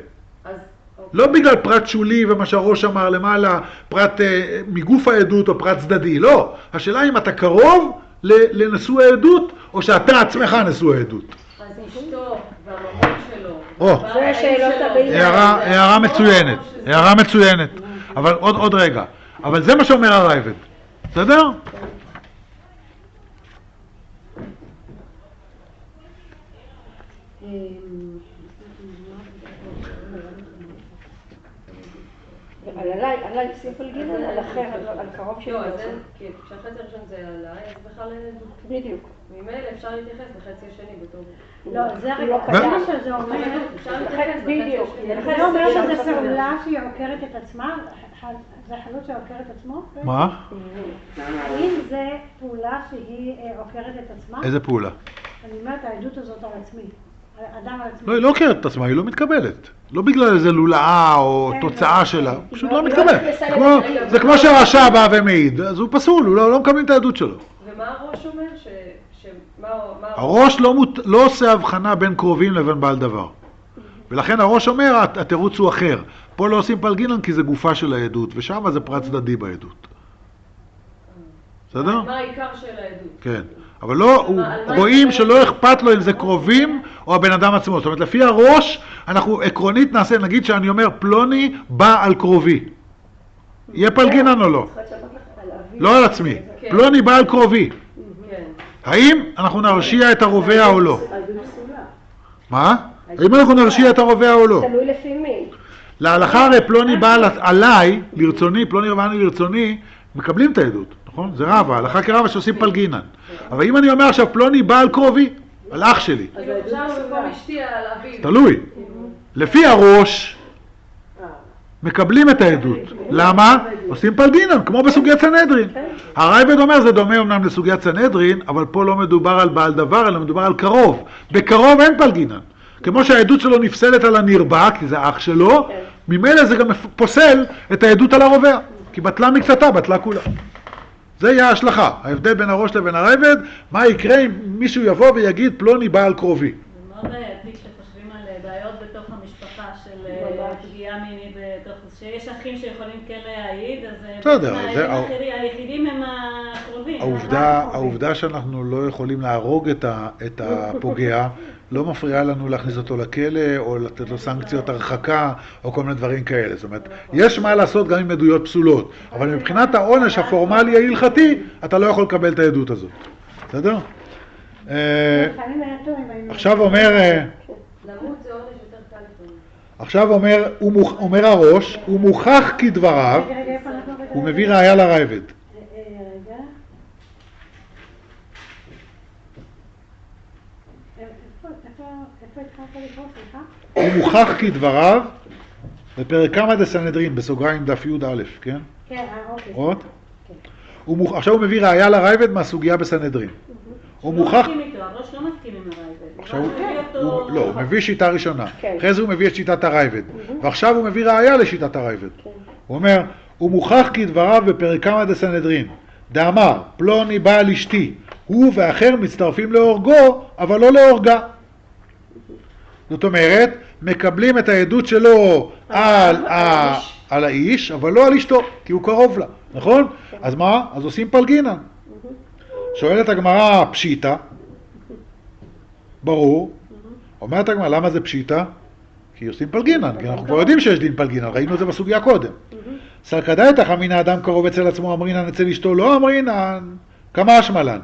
לא בגלל פרט שולי ומה שהראש אמר למעלה, פרט מגוף העדות או פרט צדדי, לא. השאלה אם אתה קרוב לנשוא העדות, או שאתה עצמך נשוא העדות. אז אשתו והממון שלו... זה שאלות הבאים. הערה מצוינת, הערה מצוינת. אבל עוד רגע. אבל זה מה שאומר הרייבד. בסדר? עליי עושים פלגינן, על אחר, על קרוב שלי. לא, אז אין, כי כשהחצי הראשון זה עליי, אז בכלל אין עדות. בדיוק. ממילא אפשר להתייחס לחצי השני בתור... לא, זה לא רגע, קיים. מה שזה אומר, אפשר להתייחס לחצי בדיוק. השני. זה אומר שזו פעולה שהיא עוקרת את עצמה, זה חלות שעוקרת את עצמו? מה? האם זה פעולה שהיא עוקרת את עצמה? איזה פעולה? אני אומרת, העדות הזאת על עצמי. אדם על עצמי. לא, היא לא עוקרת את עצמה, היא לא מתקבלת. לא בגלל איזה לולאה או תוצאה שלה, פשוט לא מתקבלת. זה כמו שהרשע בא ומעיד, אז הוא פסול, הוא לא מקבלים את העדות שלו. ומה הראש אומר? הראש לא עושה הבחנה בין קרובים לבין בעל דבר. ולכן הראש אומר, התירוץ הוא אחר. פה לא עושים פלגינן כי זה גופה של העדות, ושם זה פרט צדדי בעדות. בסדר? מה העיקר של העדות? כן. אבל לא, רואים שלא אכפת לו אם זה קרובים או הבן אדם עצמו. זאת אומרת, לפי הראש, אנחנו עקרונית נעשה, נגיד שאני אומר, פלוני בא על קרובי. יהיה פלגינן או לא? לא על עצמי. פלוני בא על קרובי. האם אנחנו נרשיע את הרובע או לא? מה? האם אנחנו נרשיע את הרובע או לא? תלוי לפי מי. להלכה הרי פלוני בא עליי, לרצוני, פלוני רבני לרצוני, מקבלים את העדות, נכון? זה רבה, הלכה כרבה שעושים פלגינן. אבל אם אני אומר עכשיו פלוני בא על קרובי, על אח שלי, עכשיו במקום אשתי על אביב. תלוי. לפי הראש מקבלים את העדות. למה? עושים פלגינן, כמו בסוגיית סנהדרין. הרייבד אומר זה דומה אמנם לסוגיית סנהדרין, אבל פה לא מדובר על בעל דבר, אלא מדובר על קרוב. בקרוב אין פלגינן. כמו שהעדות שלו נפסלת על הנרבע, כי זה אח שלו, ממילא זה גם פוסל את העדות על הרובע. כי בטלה מקצתה, בטלה כולה. זה יהיה ההשלכה. ההבדל בין הראש לבין הרייבד, מה יקרה אם מישהו יבוא ויגיד פלוני בעל קרובי. זה מאוד בעייתי כשחושבים על בעיות בתוך המשפחה של פגיעה מינית בתוך, שיש אחים שיכולים כן להעיד, אז בסדר, היחידים הם הקרובים. העובדה שאנחנו לא יכולים להרוג את הפוגע, לא מפריעה לנו להכניס אותו לכלא, או לתת לו סנקציות הרחקה, או כל מיני דברים כאלה. זאת אומרת, יש מה לעשות גם עם עדויות פסולות, אבל מבחינת העונש הפורמלי ההלכתי, אתה לא יכול לקבל את העדות הזאת. בסדר? עכשיו אומר... למות זה עונש יותר קל לפעמים. עכשיו אומר הראש, הוא מוכח כדבריו, הוא מביא ראיה לרייבד. הוא מוכח כדבריו בפרק כמה דסנהדרין, בסוגריים דף י"א, כן? כן, אוקיי. רואות? עכשיו הוא מביא ראיה לרייבד מהסוגיה בסנהדרין. הוא מוכח... לא מסכים איתו, הראש לא מסכים עם הרייבד. עכשיו לא, הוא מביא שיטה ראשונה. אחרי זה הוא מביא את שיטת הרייבד. ועכשיו הוא מביא ראיה לשיטת הרייבד. הוא אומר, הוא מוכח כדבריו בפרק כמה דסנהדרין. דאמר, פלוני בעל אשתי, הוא ואחר מצטרפים להורגו, אבל לא להורגה. זאת אומרת, מקבלים את העדות שלו על האיש, אבל לא על אשתו, כי הוא קרוב לה, נכון? אז מה? אז עושים פלגינן. שואלת הגמרא פשיטה, ברור. אומרת הגמרא, למה זה פשיטה? כי עושים פלגינן, כי אנחנו כבר יודעים שיש דין פלגינן, ראינו את זה בסוגיה קודם. סלקדאיתך אמינא אדם קרוב אצל עצמו אמרינן, אצל אשתו לא אמרינן, כמה אשמלן.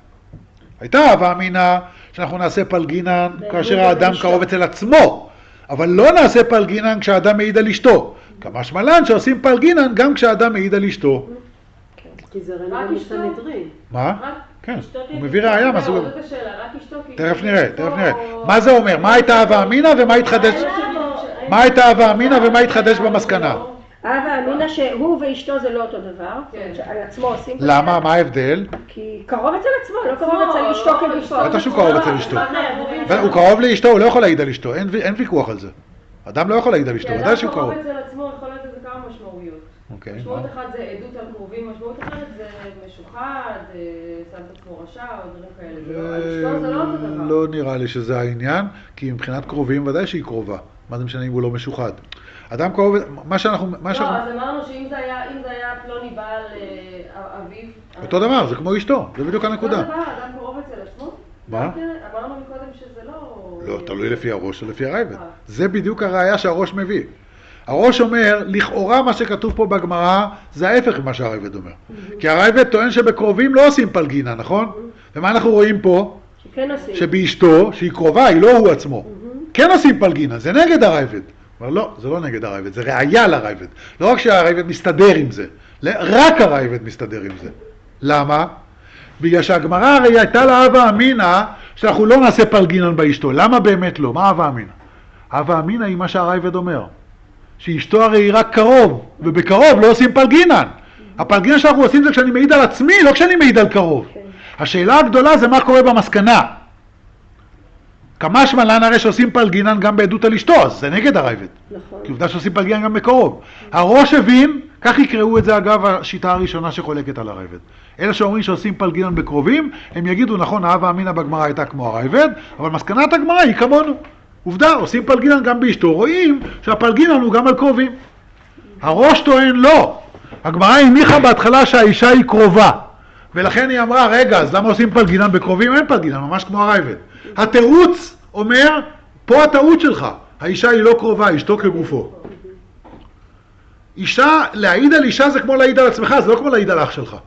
הייתה הווה אמינא שאנחנו נעשה פלגינן כאשר האדם קרוב אצל עצמו, אבל לא נעשה פלגינן כשהאדם מעיד על אשתו. כמה אשמלן שעושים פלגינן גם כשהאדם מעיד על אשתו. כי זה רעיון מסנהדרין. מה? כן, הוא מביא ראיה מהסוג הזה. זאת השאלה, רק אשתו כי... תכף נראה. מה זה אומר? מה הייתה הווה אמינא ומה התחדש? מה הייתה הווה אמינא ומה התחדש במסקנה? הווה אמינא שהוא ואשתו זה לא אותו דבר, על עצמו עושים... למה? מה ההבדל? כי קרוב אצל עצמו, לא קרוב אצל אשתו כגופו. בטח שהוא קרוב אצל אשתו. הוא קרוב לאשתו, הוא לא יכול להעיד על אשתו, אין ויכוח על זה. אדם לא יכול להעיד על אשתו, ודאי שהוא קרוב. אדם קרוב אצל עצמו יכול להיות לזה כמה משמעויות. משמעות אחת זה עדות על קרובים, משמעות אחרת זה משוחד, שם את עצמו רשע או דברים כאלה. זה לא אותו דבר. לא נראה לי שזה העניין, כי מבחינת קרובים ודאי שהיא קרובה. מה זה משנה אם הוא לא משוחד? אדם קרוב, מה שאנחנו... לא, אז אמרנו שאם זה היה פלוני בעל אביו... אותו דבר, זה כמו אשתו, זה בדיוק הנקודה. אותו דבר, אדם קרוב אצל עצמו? מה? אמרנו מקודם שזה לא... לא, תלוי לפי הראש או לפי הרייבד. זה בדיוק הראיה שהראש מביא. הראש אומר, לכאורה מה שכתוב פה בגמרא, זה ההפך ממה שהרייבד אומר. כי הרייבד טוען שבקרובים לא עושים פלגינה, נכון? ומה אנחנו רואים פה? שבאשתו, שהיא קרובה, היא לא הוא עצמו. כן עושים פלגינה, זה נגד הרייבד. אבל לא, זה לא נגד הרייבד, זה ראיה לרייבד. לא רק שהרייבד מסתדר עם זה, רק הרייבד מסתדר עם זה. למה? בגלל שהגמרא הרי הייתה לה הווה אמינא שאנחנו לא נעשה פלגינן באשתו. למה באמת לא? מה הווה אמינא? הווה אמינא היא מה שהרייבד אומר. שאשתו הרי היא רק קרוב, ובקרוב לא עושים פלגינן. הפלגינן שאנחנו עושים זה כשאני מעיד על עצמי, לא כשאני מעיד על קרוב. השאלה הגדולה זה מה קורה במסקנה. כמה שמלן הרי שעושים פלגינן גם בעדות על אשתו, אז זה נגד הרייבד. נכון. כי עובדה שעושים פלגינן גם בקרוב. הראש הבין, כך יקראו את זה אגב השיטה הראשונה שחולקת על הרייבד. אלה שאומרים שעושים פלגינן בקרובים, הם יגידו נכון, ההווה אמינא בגמרא הייתה כמו הרייבד, אבל מסקנת הגמרא היא כמונו. עובדה, עושים פלגינן גם באשתו, רואים שהפלגינן הוא גם על קרובים. הראש טוען לא. הגמרא הניחה בהתחלה שהאישה היא קרובה, ולכן היא אמרה, רגע, אז למה עושים פלגינן בקרובים? אין פלגינן, ממש כמו הרייבד. התירוץ אומר, פה הטעות שלך, האישה היא לא קרובה, אשתו כגופו. אישה, להעיד על אישה זה כמו להעיד על עצמך, זה לא כמו להעיד על אח שלך.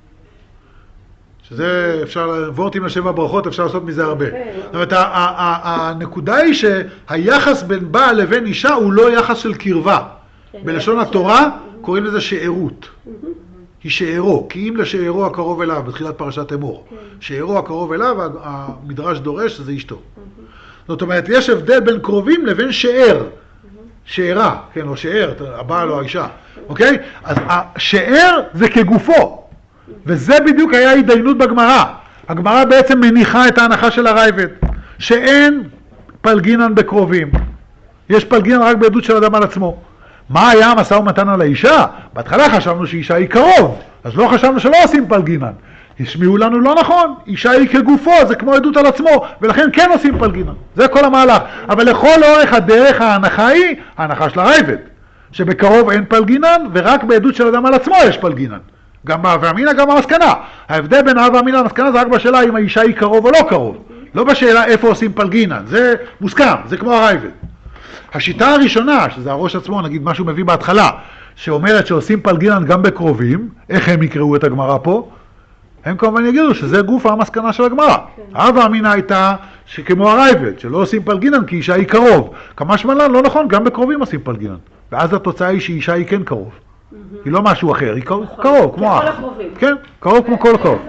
שזה אפשר, וורטים לשבע ברכות, אפשר לעשות מזה הרבה. זאת אומרת, הנקודה היא שהיחס בין בעל לבין אישה הוא לא יחס של קרבה. בלשון התורה קוראים לזה שארות. היא שארו, כי אם לשארו הקרוב אליו, בתחילת פרשת אמור, שארו הקרוב אליו, המדרש דורש שזה אשתו. זאת אומרת, יש הבדל בין קרובים לבין שאר, שארה, כן, או שאר, הבעל או האישה, אוקיי? אז השאר זה כגופו, וזה בדיוק היה התדיינות בגמרא. הגמרא בעצם מניחה את ההנחה של הרייבד, שאין פלגינן בקרובים, יש פלגינן רק בעדות של אדם על עצמו. מה היה המשא ומתן על האישה? בהתחלה חשבנו שאישה היא קרוב, אז לא חשבנו שלא עושים פלגינן. השמיעו לנו לא נכון, אישה היא כגופו, זה כמו עדות על עצמו, ולכן כן עושים פלגינן. זה כל המהלך. אבל לכל אורך הדרך ההנחה היא, ההנחה של הרייבד, שבקרוב אין פלגינן, ורק בעדות של אדם על עצמו יש פלגינן. גם בהווה אמינא, גם במסקנה. ההבדל בין ההווה אמינא למסקנה זה רק בשאלה אם האישה היא קרוב או לא קרוב. לא בשאלה איפה עושים פלגינן. זה מוסכם, זה כמו הרייבד. השיטה הראשונה, שזה הראש עצמו, נגיד משהו מביא בהתחלה, שאומרת שעושים פלגינן גם בקרובים, איך הם יקראו את הגמרא פה? הם כמובן יגידו שזה גוף המסקנה של הגמרא. ההווה אמינא הייתה שכמו הרייבד, שלא עושים פלגינן כי אישה היא קרוב. כמשמע לן, לא נכון, גם בקרובים עושים פלגינן. ואז התוצאה היא שאישה היא כן קרוב. היא לא משהו אחר, היא קרוב, כמו אח. כן, קרוב כמו כל קרוב.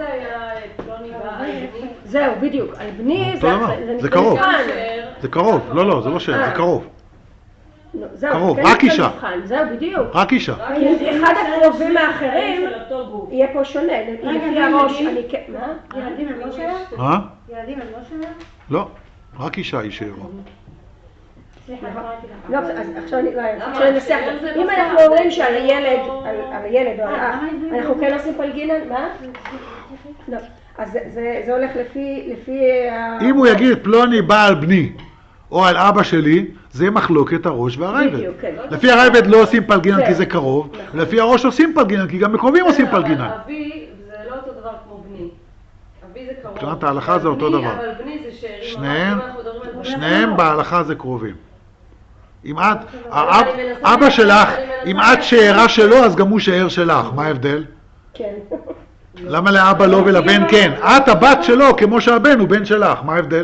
זהו, בדיוק. על בני זה קרוב. זה קרוב, לא, זה לא שאלה, זה קרוב. קרוב, רק אישה. זהו, בדיוק. רק אישה. אחד הקרובים האחרים יהיה פה שונה. לפי הראש, אני כן... מה? ילדים הם לא שלהם? מה? ילדים הם לא שלהם? לא, רק אישה היא שאירו. לא, אז עכשיו אני אנסח. אם אנחנו אומרים שעל הילד או על האח, אנחנו כן עושים פלגינן, מה? לא. אז זה הולך לפי... אם הוא יגיד פלוני בא על בני או על אבא שלי, זה מחלוקת הראש והרייבד. לפי הרייבד לא עושים פלגינן כי זה קרוב, ולפי הראש עושים פלגינן כי גם בקרובים עושים פלגינן. אבי זה לא אותו דבר כמו בני. אבי זה קרוב. מבחינת ההלכה זה אותו דבר. אבל בני זה שארים. שניהם בהלכה זה קרובים. אם את, אבא שלך, אם את שארה שלו, אז גם הוא שאר שלך. מה ההבדל? כן. למה לאבא לא ולבן כן? את הבת שלו כמו שהבן הוא בן שלך. מה ההבדל?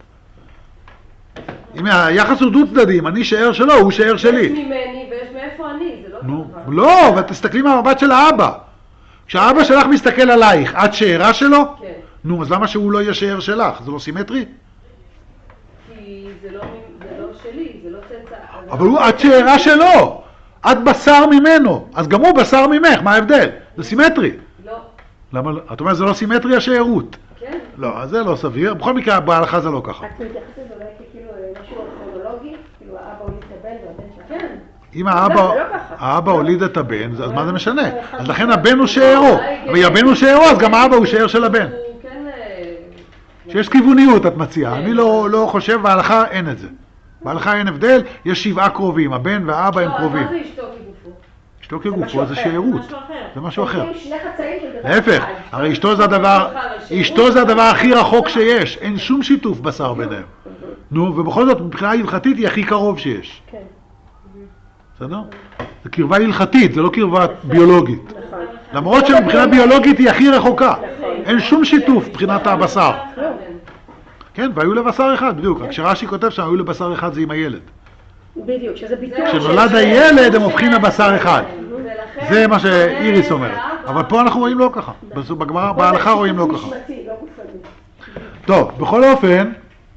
אם היחס הוא דו צדדים, אני שאר שלו, הוא שאר שלי. יש ממני ויש מאיפה אני, זה לא דבר. לא, אבל תסתכלי מהמבט של האבא. כשהאבא שלך מסתכל עלייך, את שארה שלו? כן. נו, אז למה שהוא לא יהיה שאר שלך? זה לא סימטרי? כי זה לא שלי, זה לא צאצא. אבל את שארה שלו, את בשר ממנו, אז גם הוא בשר ממך, מה ההבדל? זה סימטרי. לא. למה? את אומרת, זה לא סימטרי השארות. כן. לא, אז זה לא סביר. בכל מקרה, בהלכה זה לא ככה. את מתייחסת אולי כאילו משהו אורתולוגי? כאילו האבא הוליד את הבן והבן שלך? כן. אם האבא הוליד את הבן, אז מה זה משנה? אז לכן הבן הוא שארו. אבל הבן הוא שארו, אז גם האבא הוא שאר של הבן. הוא כן... שיש כיווניות, את מציעה. אני לא חושב, בהלכה אין את זה. בהלכה אין הבדל, יש 7 קרובים, הבן והאבא הם קרובים. מה זה אשתו כגופו? אשתו כגופו זה שארות. זה משהו אחר. שני חצאים של דבר. להפך, הרי אשתו זה הדבר הכי רחוק שיש. אין שום שיתוף בשר ביניהם. נו, ובכל זאת, מבחינה הלכתית היא הכי קרוב שיש. כן. בסדר? זה קרבה הלכתית, זה לא קרבה ביולוגית. למרות שמבחינה ביולוגית היא הכי רחוקה. אין שום שיתוף מבחינת הבשר. כן, והיו לבשר אחד, בדיוק. כשרש"י כותב שם, היו לבשר אחד זה עם הילד. בדיוק, שזה ביטוי. כשנולד הילד הם הופכים לבשר אחד. זה מה שאיריס אומרת. אבל פה אנחנו רואים לא ככה. בגמרא, בהלכה רואים לא ככה. טוב, בכל אופן,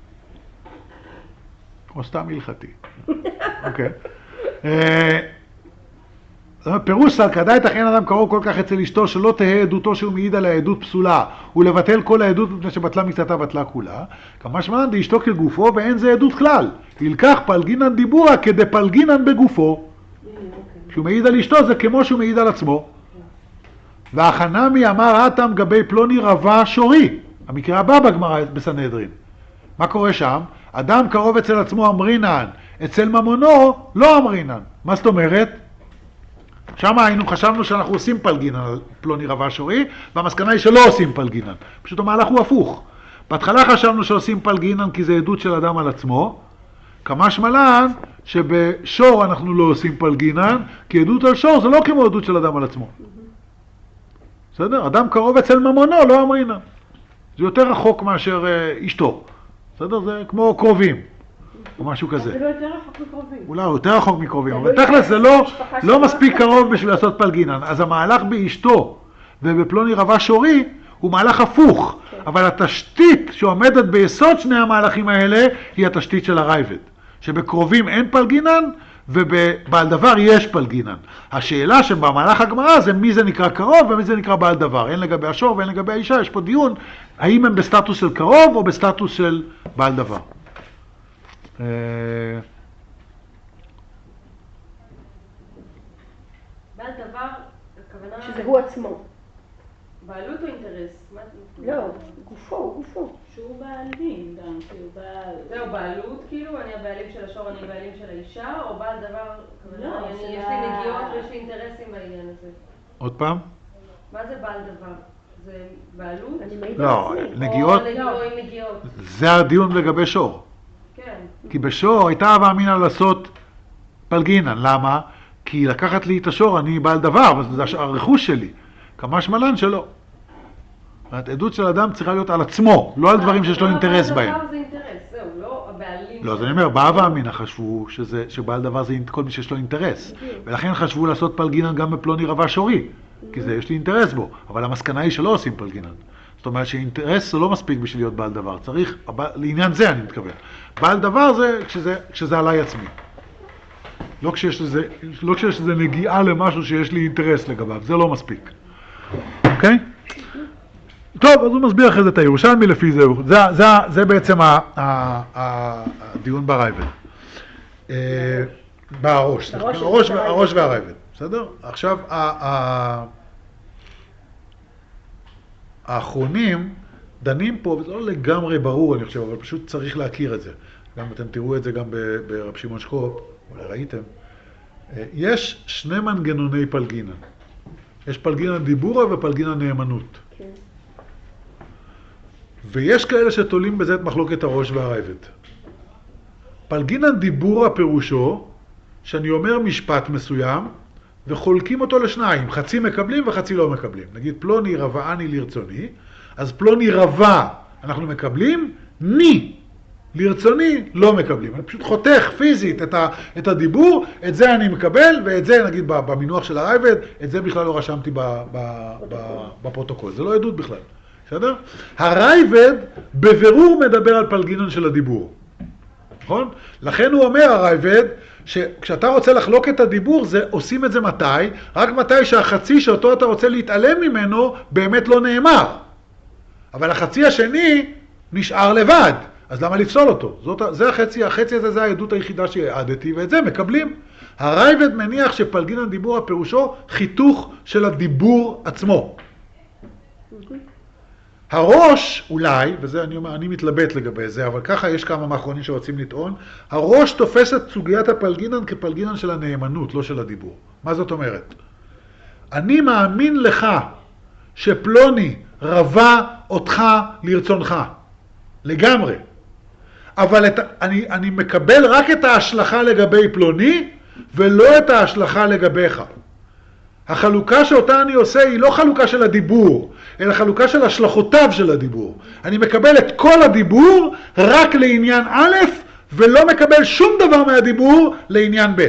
או סתם הלכתי. אוקיי. פירוש סל, כדאי תכן אדם קרוב כל כך אצל אשתו שלא תהא עדותו שהוא מעיד על העדות פסולה ולבטל כל העדות מפני שבטלה מקצתה בטלה כולה. כמשמע לן דאשתו כגופו ואין זה עדות כלל. ילקח פלגינן דיבורה כדפלגינן בגופו. כשהוא מעיד על אשתו זה כמו שהוא מעיד על עצמו. והחנמי אמר אתם גבי פלוני רבה שורי. המקרה הבא בגמרא בסנהדרין. מה קורה שם? אדם קרוב אצל עצמו אמרינן, אצל ממונו לא אמרינן. מה זאת אומרת? שם חשבנו שאנחנו עושים פלגינן על פלוני רבה שורי, והמסקנה היא שלא עושים פלגינן. פשוט המהלך הוא הפוך. בהתחלה חשבנו שעושים פלגינן כי זה עדות של אדם על עצמו, כמשמע לן שבשור אנחנו לא עושים פלגינן, כי עדות על שור זה לא כמו עדות של אדם על עצמו. בסדר? אדם קרוב אצל ממונו לא אמרינן. זה יותר רחוק מאשר אשתו. בסדר? זה כמו קרובים. או משהו כזה. זה לא יותר רחוק מקרובים. אולי יותר רחוק מקרובים, אבל תכלס זה לא מספיק קרוב בשביל לעשות פלגינן. אז המהלך באשתו ובפלוני רבה שורי הוא מהלך הפוך, אבל התשתית שעומדת ביסוד שני המהלכים האלה היא התשתית של הרייבד, שבקרובים אין פלגינן ובבעל דבר יש פלגינן. השאלה שבמהלך הגמרא זה מי זה נקרא קרוב ומי זה נקרא בעל דבר, אין לגבי השור ואין לגבי האישה, יש פה דיון האם הם בסטטוס של קרוב או בסטטוס של בעל דבר. בעל דבר, הכוונה... שזה הוא עצמו. בעלות או אינטרס? לא, גופו. שהוא בעל דין גם, שהוא בעל... זהו, בעלות כאילו, אני הבעלים של השור, אני הבעלים של האישה, או בעל דבר, הכוונה, לא, יש לי נגיעות ויש לי אינטרסים בעניין הזה. עוד פעם? מה זה בעל דבר? זה בעלות? אני מעיד לא, על עצמי. נגיעות, או עם נגיעות. זה הדיון לגבי שור. כן. כי בשור הייתה הווה אמינא לעשות פלגינן. למה? כי לקחת לי את השור, אני בעל דבר, זה הרכוש שלי. כמשמע לן שלא. העדות של אדם צריכה להיות על עצמו, לא על דברים שיש לו אינטרס בהם. בעל דבר זה אינטרס, זהו, לא הבעלים. לא, אז אני אומר, בהווה אמינא חשבו שבעל דבר זה כל מי שיש לו אינטרס. ולכן חשבו לעשות פלגינן גם בפלוני רבה שורי. כי זה יש לי אינטרס בו, אבל המסקנה היא שלא עושים פלגינן. זאת אומרת שאינטרס זה לא מספיק בשביל להיות בעל דבר, צריך, לעניין זה אני מתכוון. בעל דבר זה כשזה עליי עצמי. לא כשיש לזה נגיעה למשהו שיש לי אינטרס לגביו, זה לא מספיק. אוקיי? טוב, אז הוא מסביר אחרי זה את הירושלמי לפי זהו. זה בעצם הדיון ברייבד. בראש, הראש והרייבד. בסדר? עכשיו, האחרונים דנים פה, וזה לא לגמרי ברור, אני חושב, אבל פשוט צריך להכיר את זה. גם אתם תראו את זה גם ברב שמעון שקופ, אולי ראיתם. יש שני מנגנוני פלגינן. יש פלגינן דיבורה ופלגינן נאמנות. כן. ויש כאלה שתולים בזה את מחלוקת הראש והרייבד. פלגינן דיבורה פירושו, שאני אומר משפט מסוים, וחולקים אותו לשניים, חצי מקבלים וחצי לא מקבלים. נגיד פלוני רבעני לרצוני, אז פלוני רבע אנחנו מקבלים, ני לרצוני לא מקבלים. אני פשוט חותך פיזית את הדיבור, את זה אני מקבל, ואת זה נגיד במינוח של הרייבד, את זה בכלל לא רשמתי בפרוטוקול, זה לא עדות בכלל. בסדר? הרייבד בבירור מדבר על פלגינן של הדיבור. נכון? לכן הוא אומר הרייבד, שכשאתה רוצה לחלוק את הדיבור, עושים את זה מתי? רק מתי שהחצי שאותו אתה רוצה להתעלם ממנו, באמת לא נאמר. אבל החצי השני נשאר לבד. אז למה לפסול אותו? זה החצי הזה זה העדות היחידה שהעדתי, ואת זה מקבלים. הרייבד מניח שפלגינן דיבור הפירושו חיתוך של הדיבור עצמו. הראש אולי, וזה אני מתלבט לגבי זה, אבל ככה יש כמה מאחרונים שרוצים לטעון, הראש תופס את סוגיית הפלגינן כפלגינן של הנאמנות, לא של הדיבור. מה זאת אומרת? אני מאמין לך שפלוני רבה אותך לרצונך, לגמרי. אבל אני מקבל רק את ההשלכה לגבי פלוני, ולא את ההשלכה לגביך. החלוקה שאותה אני עושה היא לא חלוקה של הדיבור, אלא חלוקה של השלכותיו של הדיבור. אני מקבל את כל הדיבור רק לעניין א', ולא מקבל שום דבר מהדיבור לעניין ב'.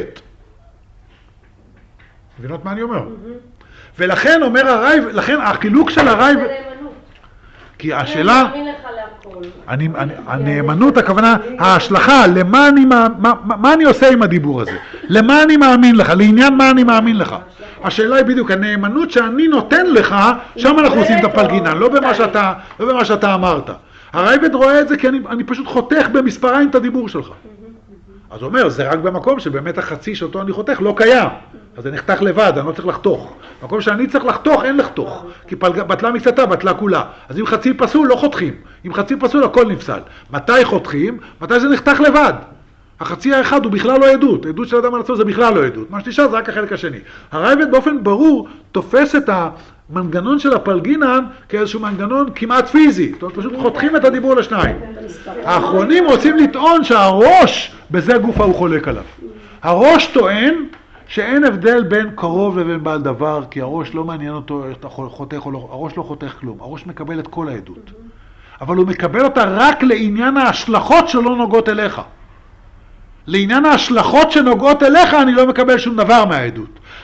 מבינות מה אני אומר? ולכן אומר הרייבד, לכן החילוק של הרייבד... כי השאלה... אני מאמין לך להכל. הנאמנות, הכוונה, ההשלכה, מה אני עושה עם הדיבור הזה? למה אני מאמין לך? לעניין מה אני מאמין לך? השאלה היא בדיוק, הנאמנות שאני נותן לך, שם אנחנו עושים את הפלגינן, לא במה שאתה אמרת. הרייבד רואה את זה כי אני פשוט חותך במספריים את הדיבור שלך. אז הוא אומר, זה רק במקום שבאמת החצי שאותו אני חותך לא קיים. אז זה נחתך לבד, אני לא צריך לחתוך. במקום שאני צריך לחתוך, אין לחתוך. כי בטלה מקצתה, בטלה כולה. אז אם חצי פסול, לא חותכים. אם חצי פסול, הכל נפסל. מתי חותכים? מתי זה נחתך לבד. החצי האחד הוא בכלל לא עדות. עדות של אדם על עצמו זה בכלל לא עדות. מה שנשאר זה רק החלק השני. הרייבד באופן ברור תופס את המנגנון של הפלגינן כאיזשהו מנגנון כמעט פיזי. זאת אומרת, פשוט חותכים את הדיבור לשניים. האחרונים רוצים לטעון שהראש, בזה גופה הוא חולק עליו. הראש טוען שאין הבדל בין קרוב לבין בעל דבר, כי הראש לא מעניין אותו איך אתה חותך או לא, הראש לא חותך כלום. הראש מקבל את כל העדות. אבל הוא מקבל אותה רק לעניין ההשלכות שלא נוגעות אליך. לעניין ההשלכות שנוגעות אליך אני לא מקבל שום דבר מהעדות.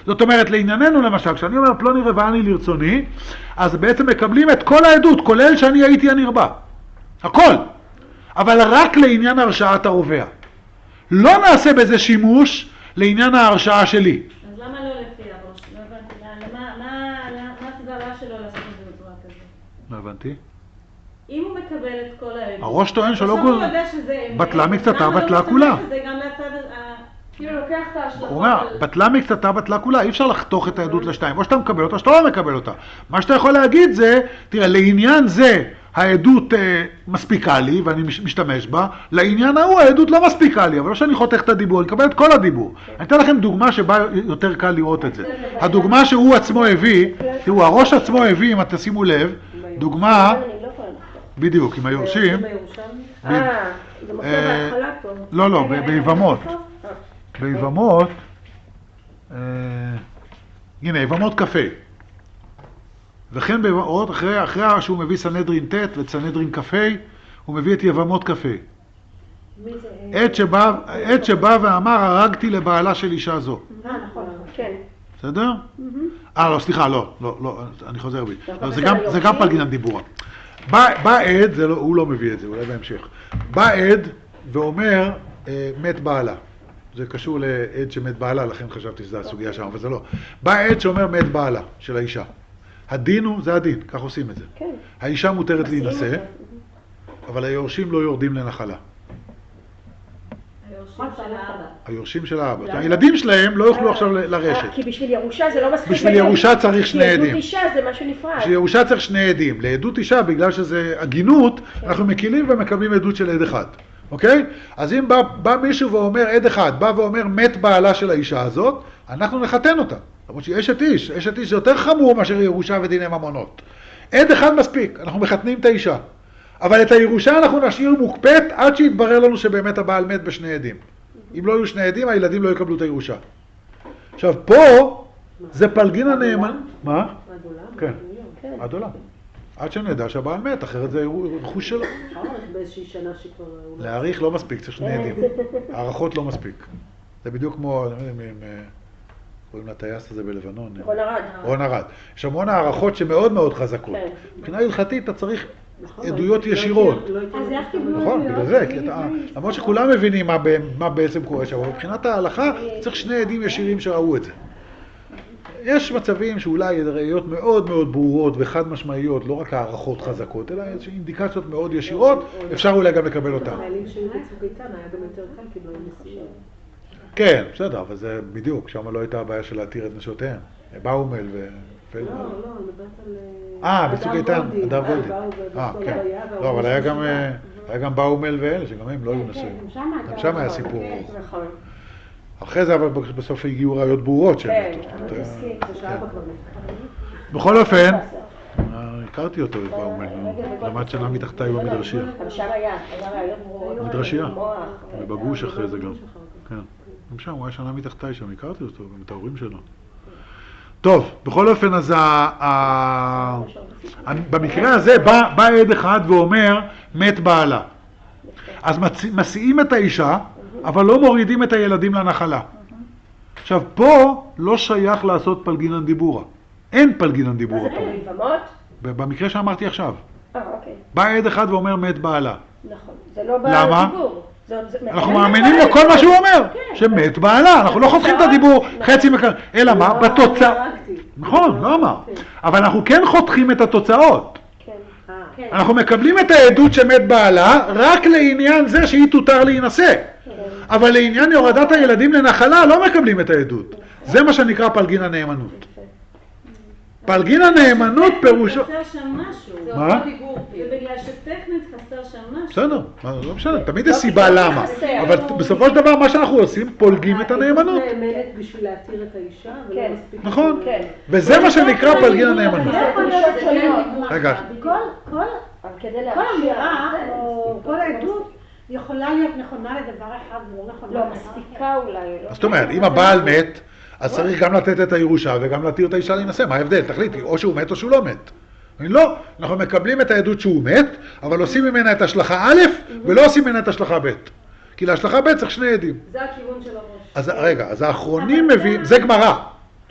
זאת אומרת, לענייננו למשל, כשאני אומר פלוני רבעני לרצוני, אז בעצם מקבלים את כל העדות, כולל שאני הייתי הנרבה. הכל. אבל רק לעניין הרשעת הרובע. לא נעשה בזה שימוש לעניין ההרשעה שלי. אז למה לא לפי הראש? לא הבנתי. מה הסברה שלו לעשות את זה בצורה כזאת? לא הבנתי. אם הוא מקבל את כל העדות... הראש טוען שלא עכשיו הוא יודע שזה... בטלה מקצתה, בטלה כולה. למה לא משתמש בזה גם לצד... כאילו לוקח את ההשלכות הוא אומר, בטלה מקצתה, בטלה כולה, אי אפשר לחתוך את העדות לשתיים, או שאתה מקבל אותה, או שאתה לא מקבל אותה. מה שאתה יכול להגיד זה, תראה, לעניין זה העדות מספיקה לי, ואני משתמש בה, לעניין ההוא העדות לא מספיקה לי, אבל לא שאני חותך את הדיבור, אני אקבל את כל הדיבור. אני אתן לכם דוגמה שבה יותר קל לראות את זה. הדוגמה שהוא עצמו הביא, תראו, הראש עצמו הביא, אם אתם שימו לב, דוגמה, בדיוק, עם היורשים, זה מופיע בהתחלה פה. לא, ביבמות. ביבמות, הנה, יבמות קפה. וכן ביבמות, אחרי שהוא מביא סנהדרין ט' וסנהדרין קפה, הוא מביא את יבמות קפה. עת שבא ואמר, הרגתי לבעלה של אישה זו. נכון, כן. בסדר? לא, סליחה, לא, אני חוזר בי. זה גם פלגינן דיבורה. בא עד, הוא לא מביא את זה, אולי בהמשך. בא עד ואומר, מת בעלה. זה קשור לעד שמת בעלה, לכן חשבתי שזה הסוגיה שם, אבל זה לא. בא עד שאומר מת בעלה של האישה. הדין הוא, זה הדין, כך עושים את זה. כן. האישה מותרת להינשא, אבל היורשים לא יורדים לנחלה. היורשים של האבא. הילדים שלהם לא יוכלו עכשיו לרשת. כי בשביל ירושה זה לא מספיק. בשביל ירושה צריך שני עדים. לעדות אישה זה משהו נפרד. בשביל ירושה צריך שני עדים. לעדות אישה, בגלל שזה הגינות, אנחנו מקילים ומקבלים עדות של עד אחד. אוקיי? אז אם בא מישהו ואומר, עד אחד, בא ואומר מת בעלה של האישה הזאת, אנחנו נחתן אותה. למרות שהיא אשת איש זה יותר חמור מאשר ירושה ודיני ממונות. עד אחד מספיק, אנחנו מחתנים את האישה. אבל את הירושה אנחנו נשאיר מוקפאת עד שיתברר לנו שבאמת הבעל מת בשני עדים. אם לא יהיו שני עדים, הילדים לא יקבלו את הירושה. עכשיו, פה זה פלגין הנאמן. מה? כן, עד עולם. עד שנדע שהבעל מת, אחרת זה רכוש שלו. באיזושהי שנה שכבר... להעריך לא מספיק, צריך שני עדים. הערכות לא מספיק. זה בדיוק כמו, אני לא יודע אם קוראים לטייס הזה בלבנון. רון ארד. רון ארד. יש המון הערכות שמאוד מאוד חזקות. מבחינה הלכתית אתה צריך עדויות ישירות. נכון, בגלל זה. למרות שכולם מבינים מה בעצם קורה שם, אבל מבחינת ההלכה צריך שני עדים ישירים שראו את זה. יש מצבים שאולי ראיות מאוד מאוד ברורות וחד משמעיות, לא רק הערכות חזקות, אלא יש אינדיקציות מאוד ישירות, אפשר אולי גם לקבל אותן. החיילים שהיו בצוק איתן היה גם יותר קל, כי לא היו נשיאים. כן, בסדר, אבל זה בדיוק, שם לא הייתה הבעיה של להתיר את נשותיהם. באומל ופלדמן. לא, אני מדברת על... בצוק איתן, הדר גולדין. כן. לא, אבל היה גם באומל ואלה, שגם הם לא היו נשואים. גם שם היה סיפור. אחרי זה, אבל בסוף הגיעו ראיות ברורות שהם. בכל אופן, הכרתי אותו את באומל, למד שנה מתחתיי במדרשייה. אבל שם היה ראיות ברורות. מדרשייה, ובגוש אחרי זה גם. כן. גם שם, הוא היה שנה מתחתיי שם, הכרתי אותו, גם את ההורים שלו. טוב, בכל אופן, אז במקרה הזה בא עד אחד ואומר, מת בעלה. אז מסיעים את האישה, אבל לא מורידים את הילדים לנחלה. עכשיו, פה לא שייך לעשות פלגינן דיבורה. אין פלגינן דיבורה פה. מה זה ביבמות? במקרה שאמרתי עכשיו. אוקיי. בא עד אחד ואומר מת בעלה. נכון. זה לא למה? בדיבור. אנחנו מאמינים לו כל מה שהוא אומר, שמת בעלה, אנחנו לא חותכים את הדיבור חצי מכאן, אלא מה? בתוצאה. נכון, לא אמר. אבל אנחנו כן חותכים את התוצאות. אנחנו מקבלים את העדות שמת בעלה, רק לעניין זה שהיא תותר להינשא. אבל לעניין יורדת הילדים לנחלה לא מקבלים את העדות. זה מה שנקרא פלגין הנאמנות. פלגין הנאמנות פירושו... חסר שם משהו. מה? זה בגלל שטכנית חסר שם משהו. בסדר, לא משנה, תמיד יש סיבה למה. אבל בסופו של דבר מה שאנחנו עושים, פולגים את הנאמנות. היא נאמנת בשביל להתיר את האישה, ולא מספיק... נכון, וזה מה שנקרא פלגין הנאמנות. רגע. כל אמירה או כל עדות יכולה להיות נכונה לדבר אחד ולא נכונה. לא, מספיקה אולי. זאת אומרת, אם הבעל מת, אז צריך גם לתת את הירושה וגם להתיר את האישה להינשא. מה ההבדל? תחליטי, או שהוא מת או שהוא לא מת. לא, אנחנו מקבלים את העדות שהוא מת, אבל עושים ממנה את השלכה א' ולא עושים ממנה את השלכה ב'. כי להשלכה ב' צריך שני עדים. זה הכיוון של הראש. אז רגע, אז האחרונים מביאים, זה גמרא.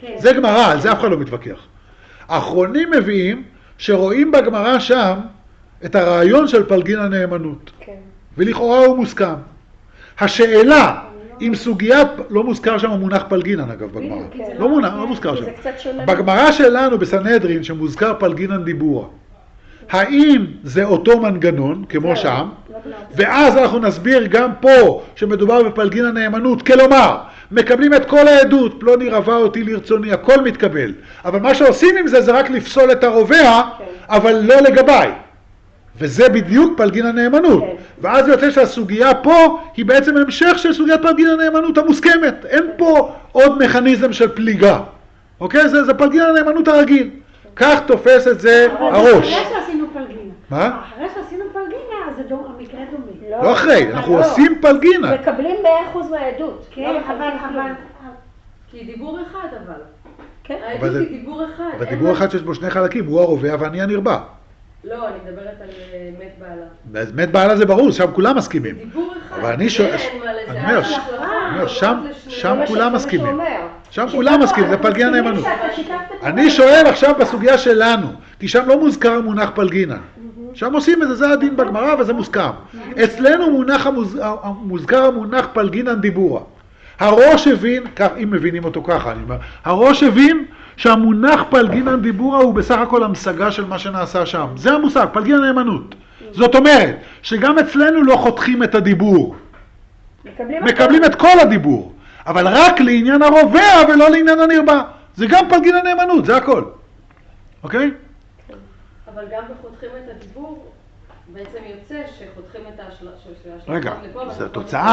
זה גמרא, על זה אף אחד לא מתווכח. האחרונים מביאים שרואים בגמרא שם את הרעיון של פלגין הנאמנות. כן. ולכאורה הוא מוסכם. השאלה, אם סוגיה, לא מוזכר שם המונח פלגינן אגב בגמרא. כן. לא מוזכר שם. זה קצת שונה. בגמרא שלנו בסנהדרין שמוזכר פלגינן דיבורה. האם זה אותו מנגנון כמו שם? ואז אנחנו נסביר גם פה שמדובר בפלגינן נאמנות. כלומר, מקבלים את כל העדות, פלוני רבה אותי לרצוני, הכל מתקבל. אבל מה שעושים עם זה זה רק לפסול את הרובע, אבל לא לגביי. וזה בדיוק פלגין הנאמנות. ואז יוצא שהסוגיה פה היא בעצם המשך של סוגיית פלגין הנאמנות המוסכמת. אין פה עוד מכניזם של פליגה. אוקיי? זה פלגין הנאמנות הרגיל. כך תופס את זה הראש. אחרי שעשינו פלגינה. מה? אחרי שעשינו פלגינה, אז המקרה דומה. לא אחרי, אנחנו עושים פלגינה. מקבלים 100% מהעדות. כן, אבל... כי דיבור אחד אבל. כן. העדות היא דיבור אחד. אבל דיבור אחד שיש בו שני חלקים, הוא הרובע ואני הנרבה. לא, אני מדברת על מת בעלה. אז מת בעלה זה ברור, שם כולם מסכימים. דיבור אחד. אבל אני שואל, אני אומר, שם כולם מסכימים. שם כולם מסכימים, זה פלגין הנאמנות. אני שואל עכשיו בסוגיה שלנו, כי שם לא מוזכר המונח פלגינן. שם עושים את זה, זה הדין בגמרא וזה מוסכם. אצלנו מוזכר המונח פלגינן דיבורה. הראש הבין, אם מבינים אותו ככה, אני אומר, הראש הבין שהמונח פלגינן דיבורה הוא בסך הכל המשגה של מה שנעשה שם. זה המושג, פלגינן נאמנות. זאת אומרת, שגם אצלנו לא חותכים את הדיבור. מקבלים את כל הדיבור. אבל רק לעניין הרובע ולא לעניין הנרבה. זה גם פלגינן נאמנות, זה הכל. אוקיי? אבל גם בחותכים את הדיבור, בעצם יוצא שחותכים את ההשלכות. רגע, זה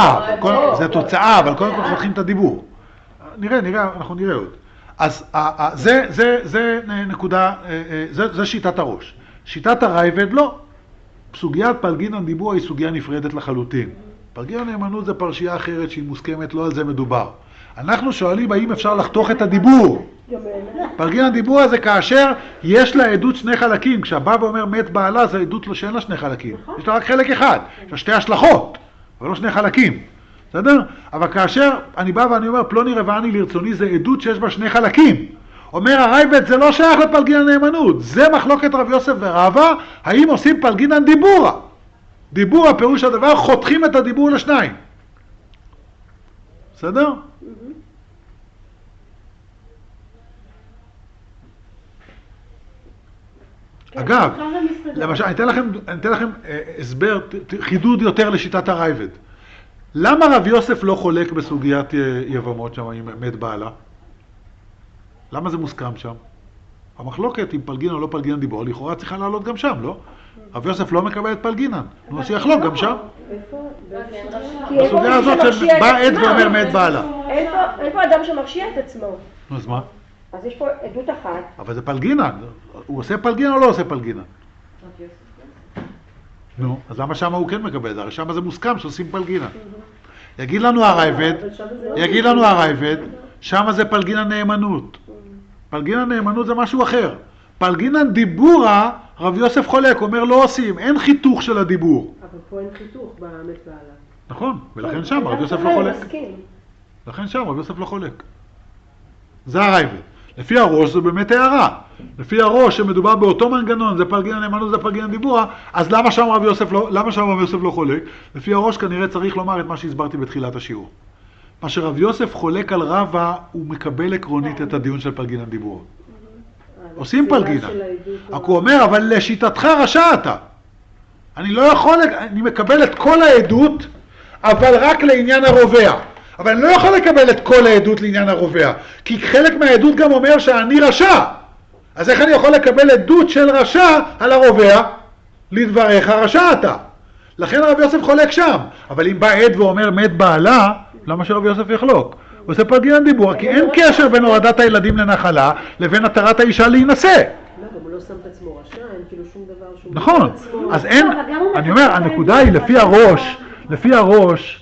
תוצאה, אבל קודם כל חותכים את הדיבור. נראה, אנחנו נראה עוד. אז זה נקודה, זה שיטת הראש. שיטת הרייבד לא. סוגיית פלגינן דיבור היא סוגיה נפרדת לחלוטין. פלגינן נאמנות זה פרשייה אחרת שהיא מוסכמת, לא על זה מדובר. אנחנו שואלים האם אפשר לחתוך את הדיבור. פלגינן דיבור זה כאשר יש לה עדות שני חלקים. כשהבא ואומר מת בעלה זה עדות לא שאין לה שני חלקים. יש לה רק חלק אחד. יש לה שתי השלכות, אבל לא שני חלקים. בסדר? אבל כאשר אני בא ואני אומר פלוני רבעני לרצוני זה עדות שיש בה שני חלקים. אומר הרייבד זה לא שייך לפלגינן נאמנות. זה מחלוקת רב יוסף ורבא, האם עושים פלגינן דיבורה. דיבורה פירוש הדבר חותכים את הדיבור לשניים. בסדר? אגב, למשל, אני אתן לכם הסבר, חידוד יותר לשיטת הרייבד. למה רב יוסף לא חולק בסוגיית יבמות שם עם מת בעלה? למה זה מוסכם שם? המחלוקת עם פלגינן או לא פלגינן דיבור, לכאורה צריכה לעלות גם שם, לא? רב יוסף לא מקבל את פלגינן, נו שיחלוק גם שם. בסוגיה הזאת שבא עד ואומר מת בעלה. אין פה אדם שמרשיע את עצמו. אז מה? אז יש פה עדות אחת. אבל זה פלגינן. הוא עושה פלגינן או לא עושה פלגינן? נו, אז למה שם הוא כן מקבל? הרי שם זה מוסכם שעושים פלגינן. יגיד לנו הרייבד, שם זה פלגינן נאמנות. פלגינן נאמנות זה משהו אחר. פלגינן דיבורה, רב יוסף חולק, אומר לא עושים, אין חיתוך של הדיבור. אבל פה אין חיתוך במת בעלה. נכון, ולכן שם רב יוסף לא חולק. לכן שם רב יוסף לא חולק. זה הרייבד. לפי הראש זה באמת הערה. לפי הראש שמדובר באותו מנגנון, זה פלגינן נאמנות, זה פלגינן דיבורה, אז למה שם רב יוסף לא חולק? לפי הראש כנראה צריך לומר את מה שהסברתי בתחילת השיעור. מה שרב יוסף חולק על רבא, הוא מקבל עקרונית את הדיון של פלגינן דיבורה. עושים פלגינן. רק הוא אומר, אבל לשיטתך רשע אתה. אני לא יכול, אני מקבל את כל העדות, אבל רק לעניין הרובע. אבל אני לא יכול לקבל את כל העדות לעניין הרובע, כי חלק מהעדות גם אומר שאני רשע. אז איך אני יכול לקבל עדות של רשע על הרובע? לדבריך רשע אתה. לכן רב יוסף חולק שם. אבל אם בא עד ואומר מת בעלה, למה שרב יוסף יחלוק? הוא עושה פלגינן דיבור, כי אין קשר בין הורדת הילדים לנחלה לבין התרת האישה להינשא. לא, גם הוא לא שם את עצמו רשע, אין כאילו שום דבר שהוא... נכון, אז אין, אני אומר, הנקודה היא לפי הראש,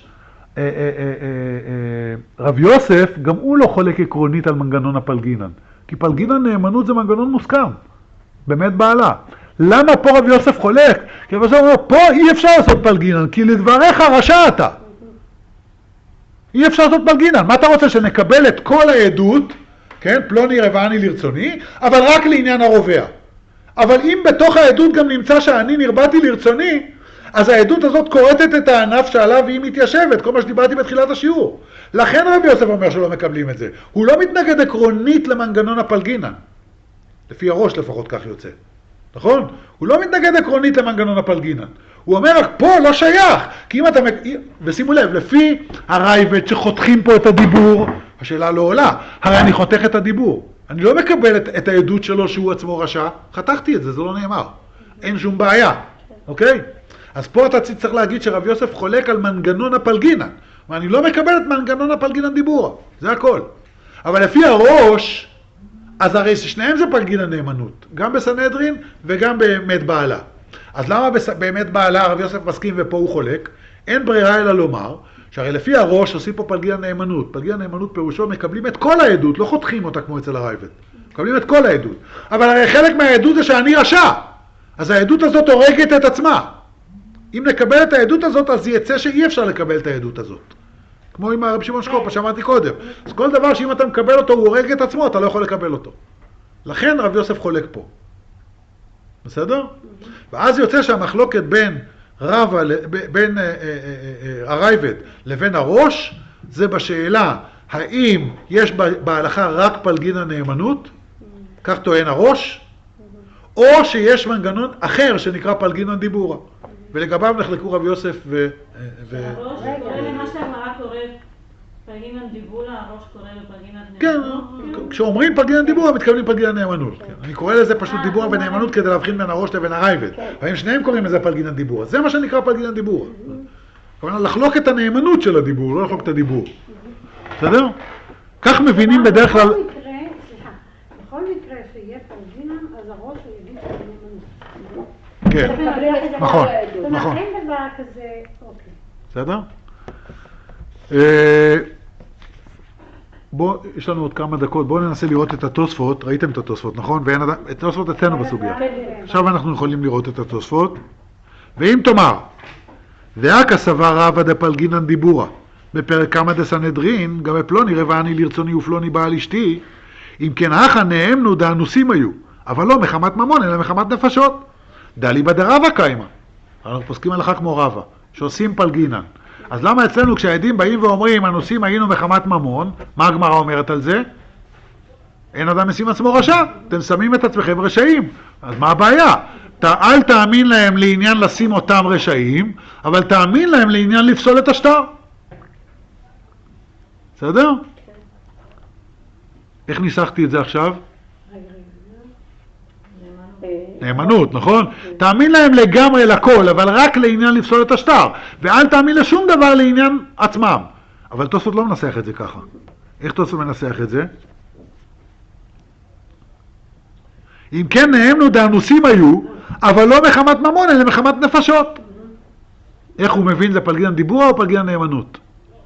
רב יוסף, גם הוא לא חולק עקרונית על מנגנון הפלגינן. כי פלגינן נאמנות זה מנגנון מוסכם. באמת בעלה. למה פה רב יוסף חולק? כי רב יוסף אומר, פה אי אפשר לעשות פלגינן, כי לדבריך רשע אתה. אי אפשר לעשות פלגינן. מה אתה רוצה? שנקבל את כל העדות, כן, פלוני רבעני לרצוני, אבל רק לעניין הרובע. אבל אם בתוך העדות גם נמצא שאני נרבעתי לרצוני, אז העדות הזאת קורטת את הענף שעליו היא מתיישבת, כל מה שדיברתי בתחילת השיעור. לכן רבי יוסף אומר שלא מקבלים את זה. הוא לא מתנגד עקרונית למנגנון הפלגינן. לפי הראש לפחות כך יוצא. נכון? הוא לא מתנגד עקרונית למנגנון הפלגינן. הוא אומר רק פה לא שייך. כי אם אתה... ושימו לב, לפי הרייבד שחותכים פה את הדיבור, השאלה לא עולה. הרי אני חותך את הדיבור. אני לא מקבל את העדות שלו שהוא עצמו רשע. חתכתי את זה, זה לא נאמר. אין שום בעיה. אוקיי? אז פה אתה צריך להגיד שרב יוסף חולק על מנגנון הפלגינן. ואני לא מקבל את מנגנון הפלגינן דיבור. זה הכל. אבל לפי הראש, אז הרי שניהם זה פלגינן נאמנות. גם בסנהדרין וגם באמת בעלה. אז למה באמת בעלה הרב יוסף מסכים ופה הוא חולק? אין ברירה אלא לומר שהרי לפי הראש עושים פה פלגינן נאמנות. פלגינן נאמנות פירושו מקבלים את כל העדות, לא חותכים אותה כמו אצל הרייבד. מקבלים את כל העדות. אבל הרי חלק מהעדות זה שאני רשע. אז העדות הזאת הורגת את עצמה. אם נקבל את העדות הזאת, אז יצא שאי אפשר לקבל את העדות הזאת. כמו עם הרב שמעון שקופ, שאמרתי קודם. אז כל דבר שאם אתה מקבל אותו, הוא הורג את עצמו, אתה לא יכול לקבל אותו. לכן רב יוסף חולק פה. בסדר? ואז יוצא שהמחלוקת בין הרייבד לבין הראש, זה בשאלה, האם יש בהלכה רק פלגינן נאמנות, כך טוען הראש, או שיש מנגנון אחר שנקרא פלגינן דיבורה. ולגביו נחלקו רב יוסף הראש קורא למה שהגמרא קורא פלגינן דיבורה, הראש קורא לפלגינן נאמנות. כן, כשאומרים פלגינן דיבורה מתכוונים פלגינן נאמנות. אני קורא לזה פשוט דיבורה ונאמנות כדי להבחין בין הראש לבין הרייבד. ואם שניהם קוראים לזה פלגינן דיבורה, זה מה שנקרא פלגינן דיבורה. כלומר, לחלוק את הנאמנות של הדיבור, לא לחלוק את הדיבור. בסדר? כך מבינים בדרך כלל... בכל מקרה שיהיה פלגינן, אז הראש הוא יגיד נאמנות. כן, נכון, נכון. אין דבר כזה, אוקיי. בסדר? בואו, יש לנו עוד כמה דקות, בואו ננסה לראות את התוספות, ראיתם את התוספות, נכון? את התוספות אצלנו בסוגיה. עכשיו אנחנו יכולים לראות את התוספות. ואם תאמר, ואקא סבר רבא דפלגינן דיבורה, בפרק כמה דסנהדרין, גם בפלוני רבעני לרצוני ופלוני בעל אשתי, אם כן הכא נאמנו דאנוסים היו, אבל לא מחמת ממון אלא מחמת נפשות. דלי בדרבה קיימה. אנחנו פוסקים הלכה כמו רבא, שעושים פלגינן. אז למה אצלנו כשהעדים באים ואומרים, הנושאים היינו מחמת ממון, מה הגמרא אומרת על זה? אין אדם משים עצמו רשע, אתם שמים את עצמכם רשעים. אז מה הבעיה? אל תאמין להם לעניין לשים אותם רשעים, אבל תאמין להם לעניין לפסול את השטר. בסדר? איך ניסחתי את זה עכשיו? נאמנות, נכון? תאמין להם לגמרי לכל, אבל רק לעניין לפסול את השטר, ואל תאמין לשום דבר לעניין עצמם. אבל תוספות לא מנסח את זה ככה. איך תוספות מנסח את זה? אם כן נאמנו דאנוסים היו, אבל לא מחמת ממון, אלא מחמת נפשות. איך הוא מבין, זה פלגינן דיבורה או פלגינן נאמנות?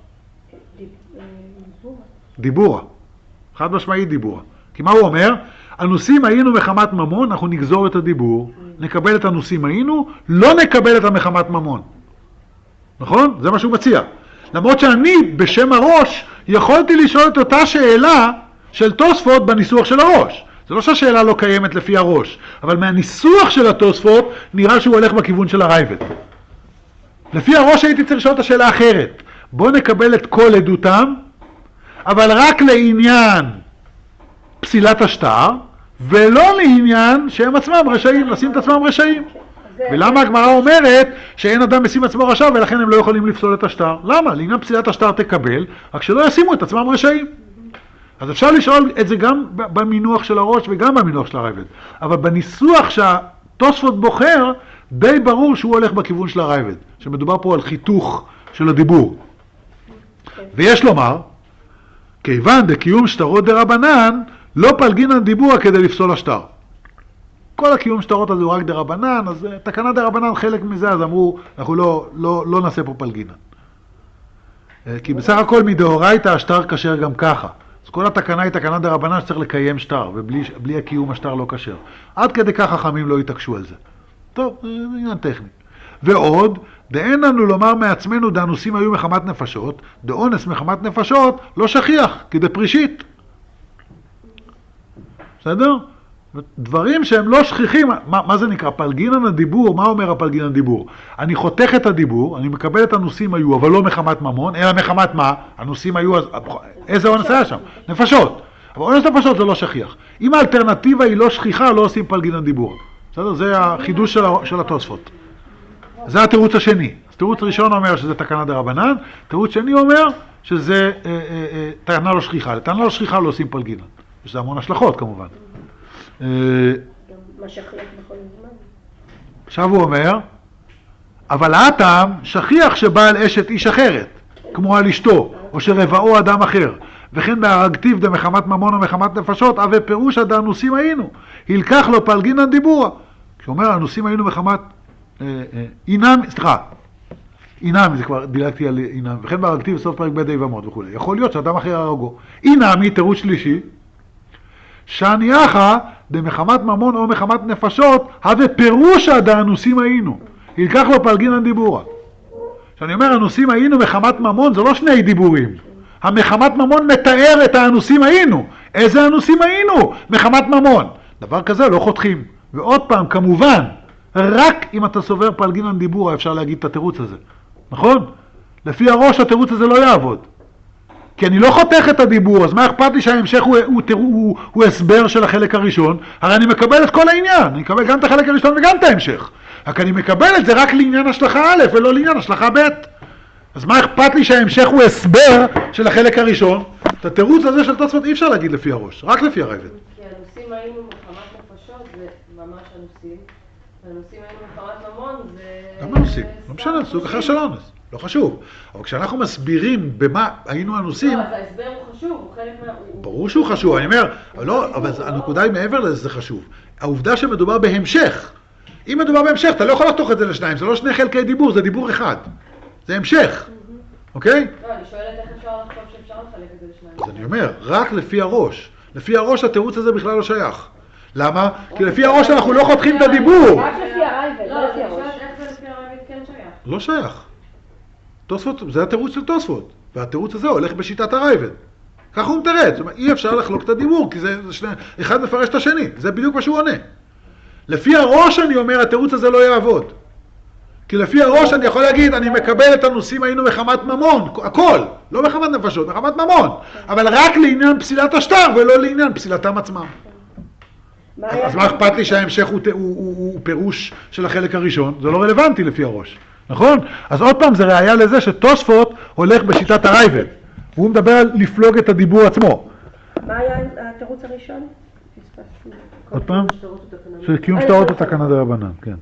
דיבורה. חד משמעית דיבורה. כי מה הוא אומר? הנושאים היינו מחמת ממון, אנחנו נגזור את הדיבור, נקבל את הנושאים היינו, לא נקבל את המחמת ממון. נכון? זה מה שהוא מציע. למרות שאני, בשם הראש, יכולתי לשאול את אותה שאלה של תוספות בניסוח של הראש. זה לא שהשאלה לא קיימת לפי הראש, אבל מהניסוח של התוספות נראה שהוא הולך בכיוון של הרייבד. לפי הראש הייתי צריך לשאול את השאלה אחרת. בוא נקבל את כל עדותם, אבל רק לעניין פסילת השטר, ולא לעניין שהם עצמם רשעים, לשים את עצמם רשעים. ולמה הגמרא אומרת שאין אדם משים עצמו רשע ולכן הם לא יכולים לפסול את השטר? למה? לעניין פסילת השטר תקבל, רק שלא ישימו את עצמם רשעים. אז אפשר לשאול את זה גם במינוח של הראש וגם במינוח של הרייבד. אבל בניסוח שהתוספות בוחר, די ברור שהוא הולך בכיוון של הרייבד, שמדובר פה על חיתוך של הדיבור. ויש לומר, כיוון דקיום שטרות דרבנן, לא פלגינן דיבורה כדי לפסול השטר. כל הקיום שטרות הזה הוא רק דרבנן, אז תקנה דרבנן חלק מזה, אז אמרו, אנחנו לא נעשה פה פלגינן. כי בסך הכל מדאורייתא השטר כשר גם ככה. אז כל התקנה היא תקנה דרבנן שצריך לקיים שטר, ובלי הקיום השטר לא כשר. עד כדי כך חכמים לא יתעקשו על זה. טוב, זה עניין טכני. ועוד, דאין לנו לומר מעצמנו דאנוסים היו מחמת נפשות, דאונס מחמת נפשות לא שכיח, כי דפרישית. בסדר? דברים שהם לא שכיחים, מה זה נקרא? פלגינן הדיבור, מה אומר הפלגינן הדיבור? אני חותך את הדיבור, אני מקבל את הנושאים היו, אבל לא מחמת ממון, אלא מחמת מה? הנושאים היו, איזה אונס היה שם? נפשות. אבל אונס נפשות זה לא שכיח. אם האלטרנטיבה היא לא שכיחה, לא עושים פלגינן דיבור. בסדר? זה החידוש של התוספות. זה התירוץ השני. התירוץ הראשון אומר שזה תקנה דרבנן, תירוץ שני אומר שזה טענה לא שכיחה. לטענה לא שכיחה לא עושים פלגינן. יש המון השלכות כמובן. מה שכיח בכל זמן. עכשיו הוא אומר, אבל הטעם שכיח שבעל אשת איש אחרת, כמו על אשתו, או שרבעו אדם אחר, וכן בהרגתיו דמחמת ממון או מחמת נפשות, אבל פירוש הדנוסים היינו, הלקח לו פלגינן דיבורה. כשאומר הנוסים היינו מחמת אינם, אינם, זה כבר דילגתי על אינם, וכן בהרגתיו בסוף פרק ב' יבמות וכו'. יכול להיות שאדם אחר הרגו. אינם היא תירוץ שלישי, שענייך דמחמת ממון או מחמת נפשות, הווה פירוש הדנוסים היינו, הלקח לו פלגינן דיבורה. כשאני אומר הנוסים היינו מחמת ממון, זה לא שני דיבורים. המחמת ממון מתאר את האנוסים היינו. איזה אנוסים היינו? מחמת ממון. דבר כזה לא חותכים. ועוד פעם, כמובן, רק אם אתה סובר פלגינן דיבורה אפשר להגיד את התירוץ הזה. נכון? לפי הראש התירוץ הזה לא יעבוד. כי אני לא חותך את הדיבור, אז מה אכפת לי שההמשך הוא הסבר של החלק הראשון? הרי אני מקבל את כל העניין, אני מקבל גם את החלק הראשון וגם את ההמשך. רק אני מקבל את זה רק לעניין השלכה א' ולא לעניין השלכה ב'. אז מה אכפת לי שההמשך הוא הסבר של החלק הראשון? את התירוץ הזה של תוספות אי אפשר להגיד לפי הראש, רק לפי הרייבד. כי הנושאים היינו מחמת נפשות זה ממש הנושאים, והנושאים היינו מחמת ממון זה... גם הנושאים, לא משנה, סוג אחר של אונס, לא חשוב. אבל כשאנחנו מסבירים במה היינו הנושאים... לא, אז ההסבר הוא חשוב, הוא חלק מה... ברור שהוא חשוב, אני אומר, אבל הנקודה היא מעבר לזה, זה חשוב. העובדה שמדובר בהמשך. אם מדובר בהמשך, אתה לא יכול לחתוך את זה לשניים, זה לא שני חלקי דיבור, זה דיבור אחד. זה המשך, אוקיי? לא, אני שואלת איך אפשר לחשוב שאפשר לחלק את זה לשניים. אז אני אומר, רק לפי הראש. לפי הראש התירוץ הזה בכלל לא שייך. למה? כי לפי הראש אנחנו לא חותכים את הדיבור. רק לפי הרייבד, לא, לא אני לפי הראש. שואלת איך זה לפי הרייבד כן שייך. לא שייך. תוספות, זה התירוץ של תוספות. והתירוץ הזה הולך בשיטת הרייבד. ככה הוא מתרץ. זאת אומרת, אי אפשר לחלוק את הדיבור, כי זה אחד מפרש את השני. זה בדיוק מה שהוא עונה. לפי הראש אני אומר, התירוץ הזה לא יעבוד. כי לפי הראש אני יכול להגיד, אני מקבל את הנושאים היינו מחמת ממון, הכל, לא מחמת נפשות, מחמת ממון. אבל רק לעניין פסילת השטר ולא לעניין פסילתם עצמם. אז מה אכפת לי שההמשך הוא פירוש של החלק הראשון? זה לא רלוונטי לפי הראש, נכון? אז עוד פעם זה ראיה לזה שתוספות הולך בשיטת הרייבד. והוא מדבר על לפלוג את הדיבור עצמו. מה היה התירוץ הראשון? עוד פעם? שקיום שטרות ותקנה דרבנן, כן.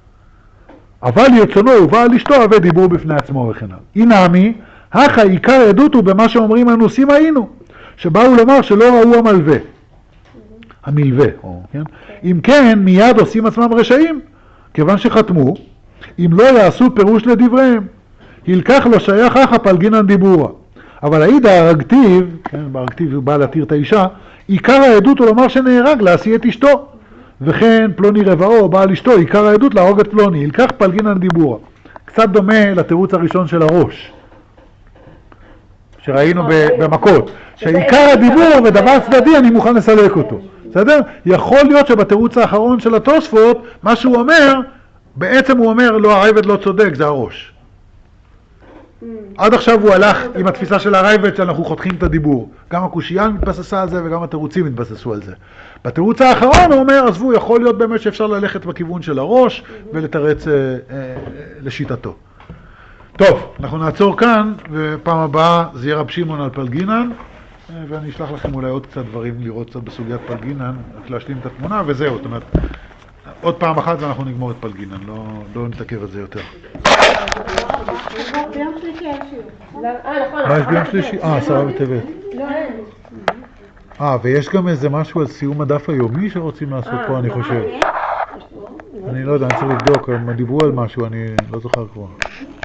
אבל יצונו ובעל אשתו הווה דיבור בפני עצמו וכן הלאה. אינמי, הכא עיקר עדות הוא במה שאומרים הנושאים היינו, שבאו לומר שלא ראו המלווה. המלווה, כן? אם כן, מיד עושים עצמם רשעים, כיוון שחתמו, אם לא יעשו פירוש לדבריהם. הלקח לו שייך הכא פלגינן דיבורה. אבל העיד ההרגתיב, כן, בהרגתיב הוא בא להתיר את האישה, עיקר העדות הוא לומר שנהרג להשיא את אשתו. וכן פלוני רבעו, בעל אשתו, עיקר העדות להרוג את פלוני, ילקח פלגינן דיבורה. קצת דומה לתירוץ הראשון של הראש, שראינו במכות, שעיקר הדיבור ודבר צדדי אני מוכן לסלק אותו. בסדר? יכול להיות שבתירוץ האחרון של התוספות, מה שהוא אומר, בעצם הוא אומר, לא, הרייבד לא צודק, זה הראש. עד עכשיו הוא הלך עם התפיסה של הרייבד שאנחנו חותכים את הדיבור. גם הקושייה מתבססה על זה וגם התירוצים מתבססו על זה. בתירוץ האחרון הוא אומר, עזבו, יכול להיות באמת שאפשר ללכת בכיוון של הראש ולתרץ לשיטתו. טוב, אנחנו נעצור כאן, ופעם הבאה זה יהיה רב שמעון על פלגינן, ואני אשלח לכם אולי עוד קצת דברים לראות קצת בסוגיית פלגינן, רק להשלים את התמונה וזהו, זאת אומרת, עוד פעם אחת ואנחנו נגמור את פלגינן, לא נתעכב על זה יותר. ביום שלישי אין שיעור. נכון. מה יש ביום שלישי? 10 בטבת. לא, אין. ויש גם איזה משהו על סיום הדף היומי שרוצים לעשות פה, אני חושב. אני לא יודע, אני צריך לבדוק, הם דיברו על משהו, אני לא זוכר כבר.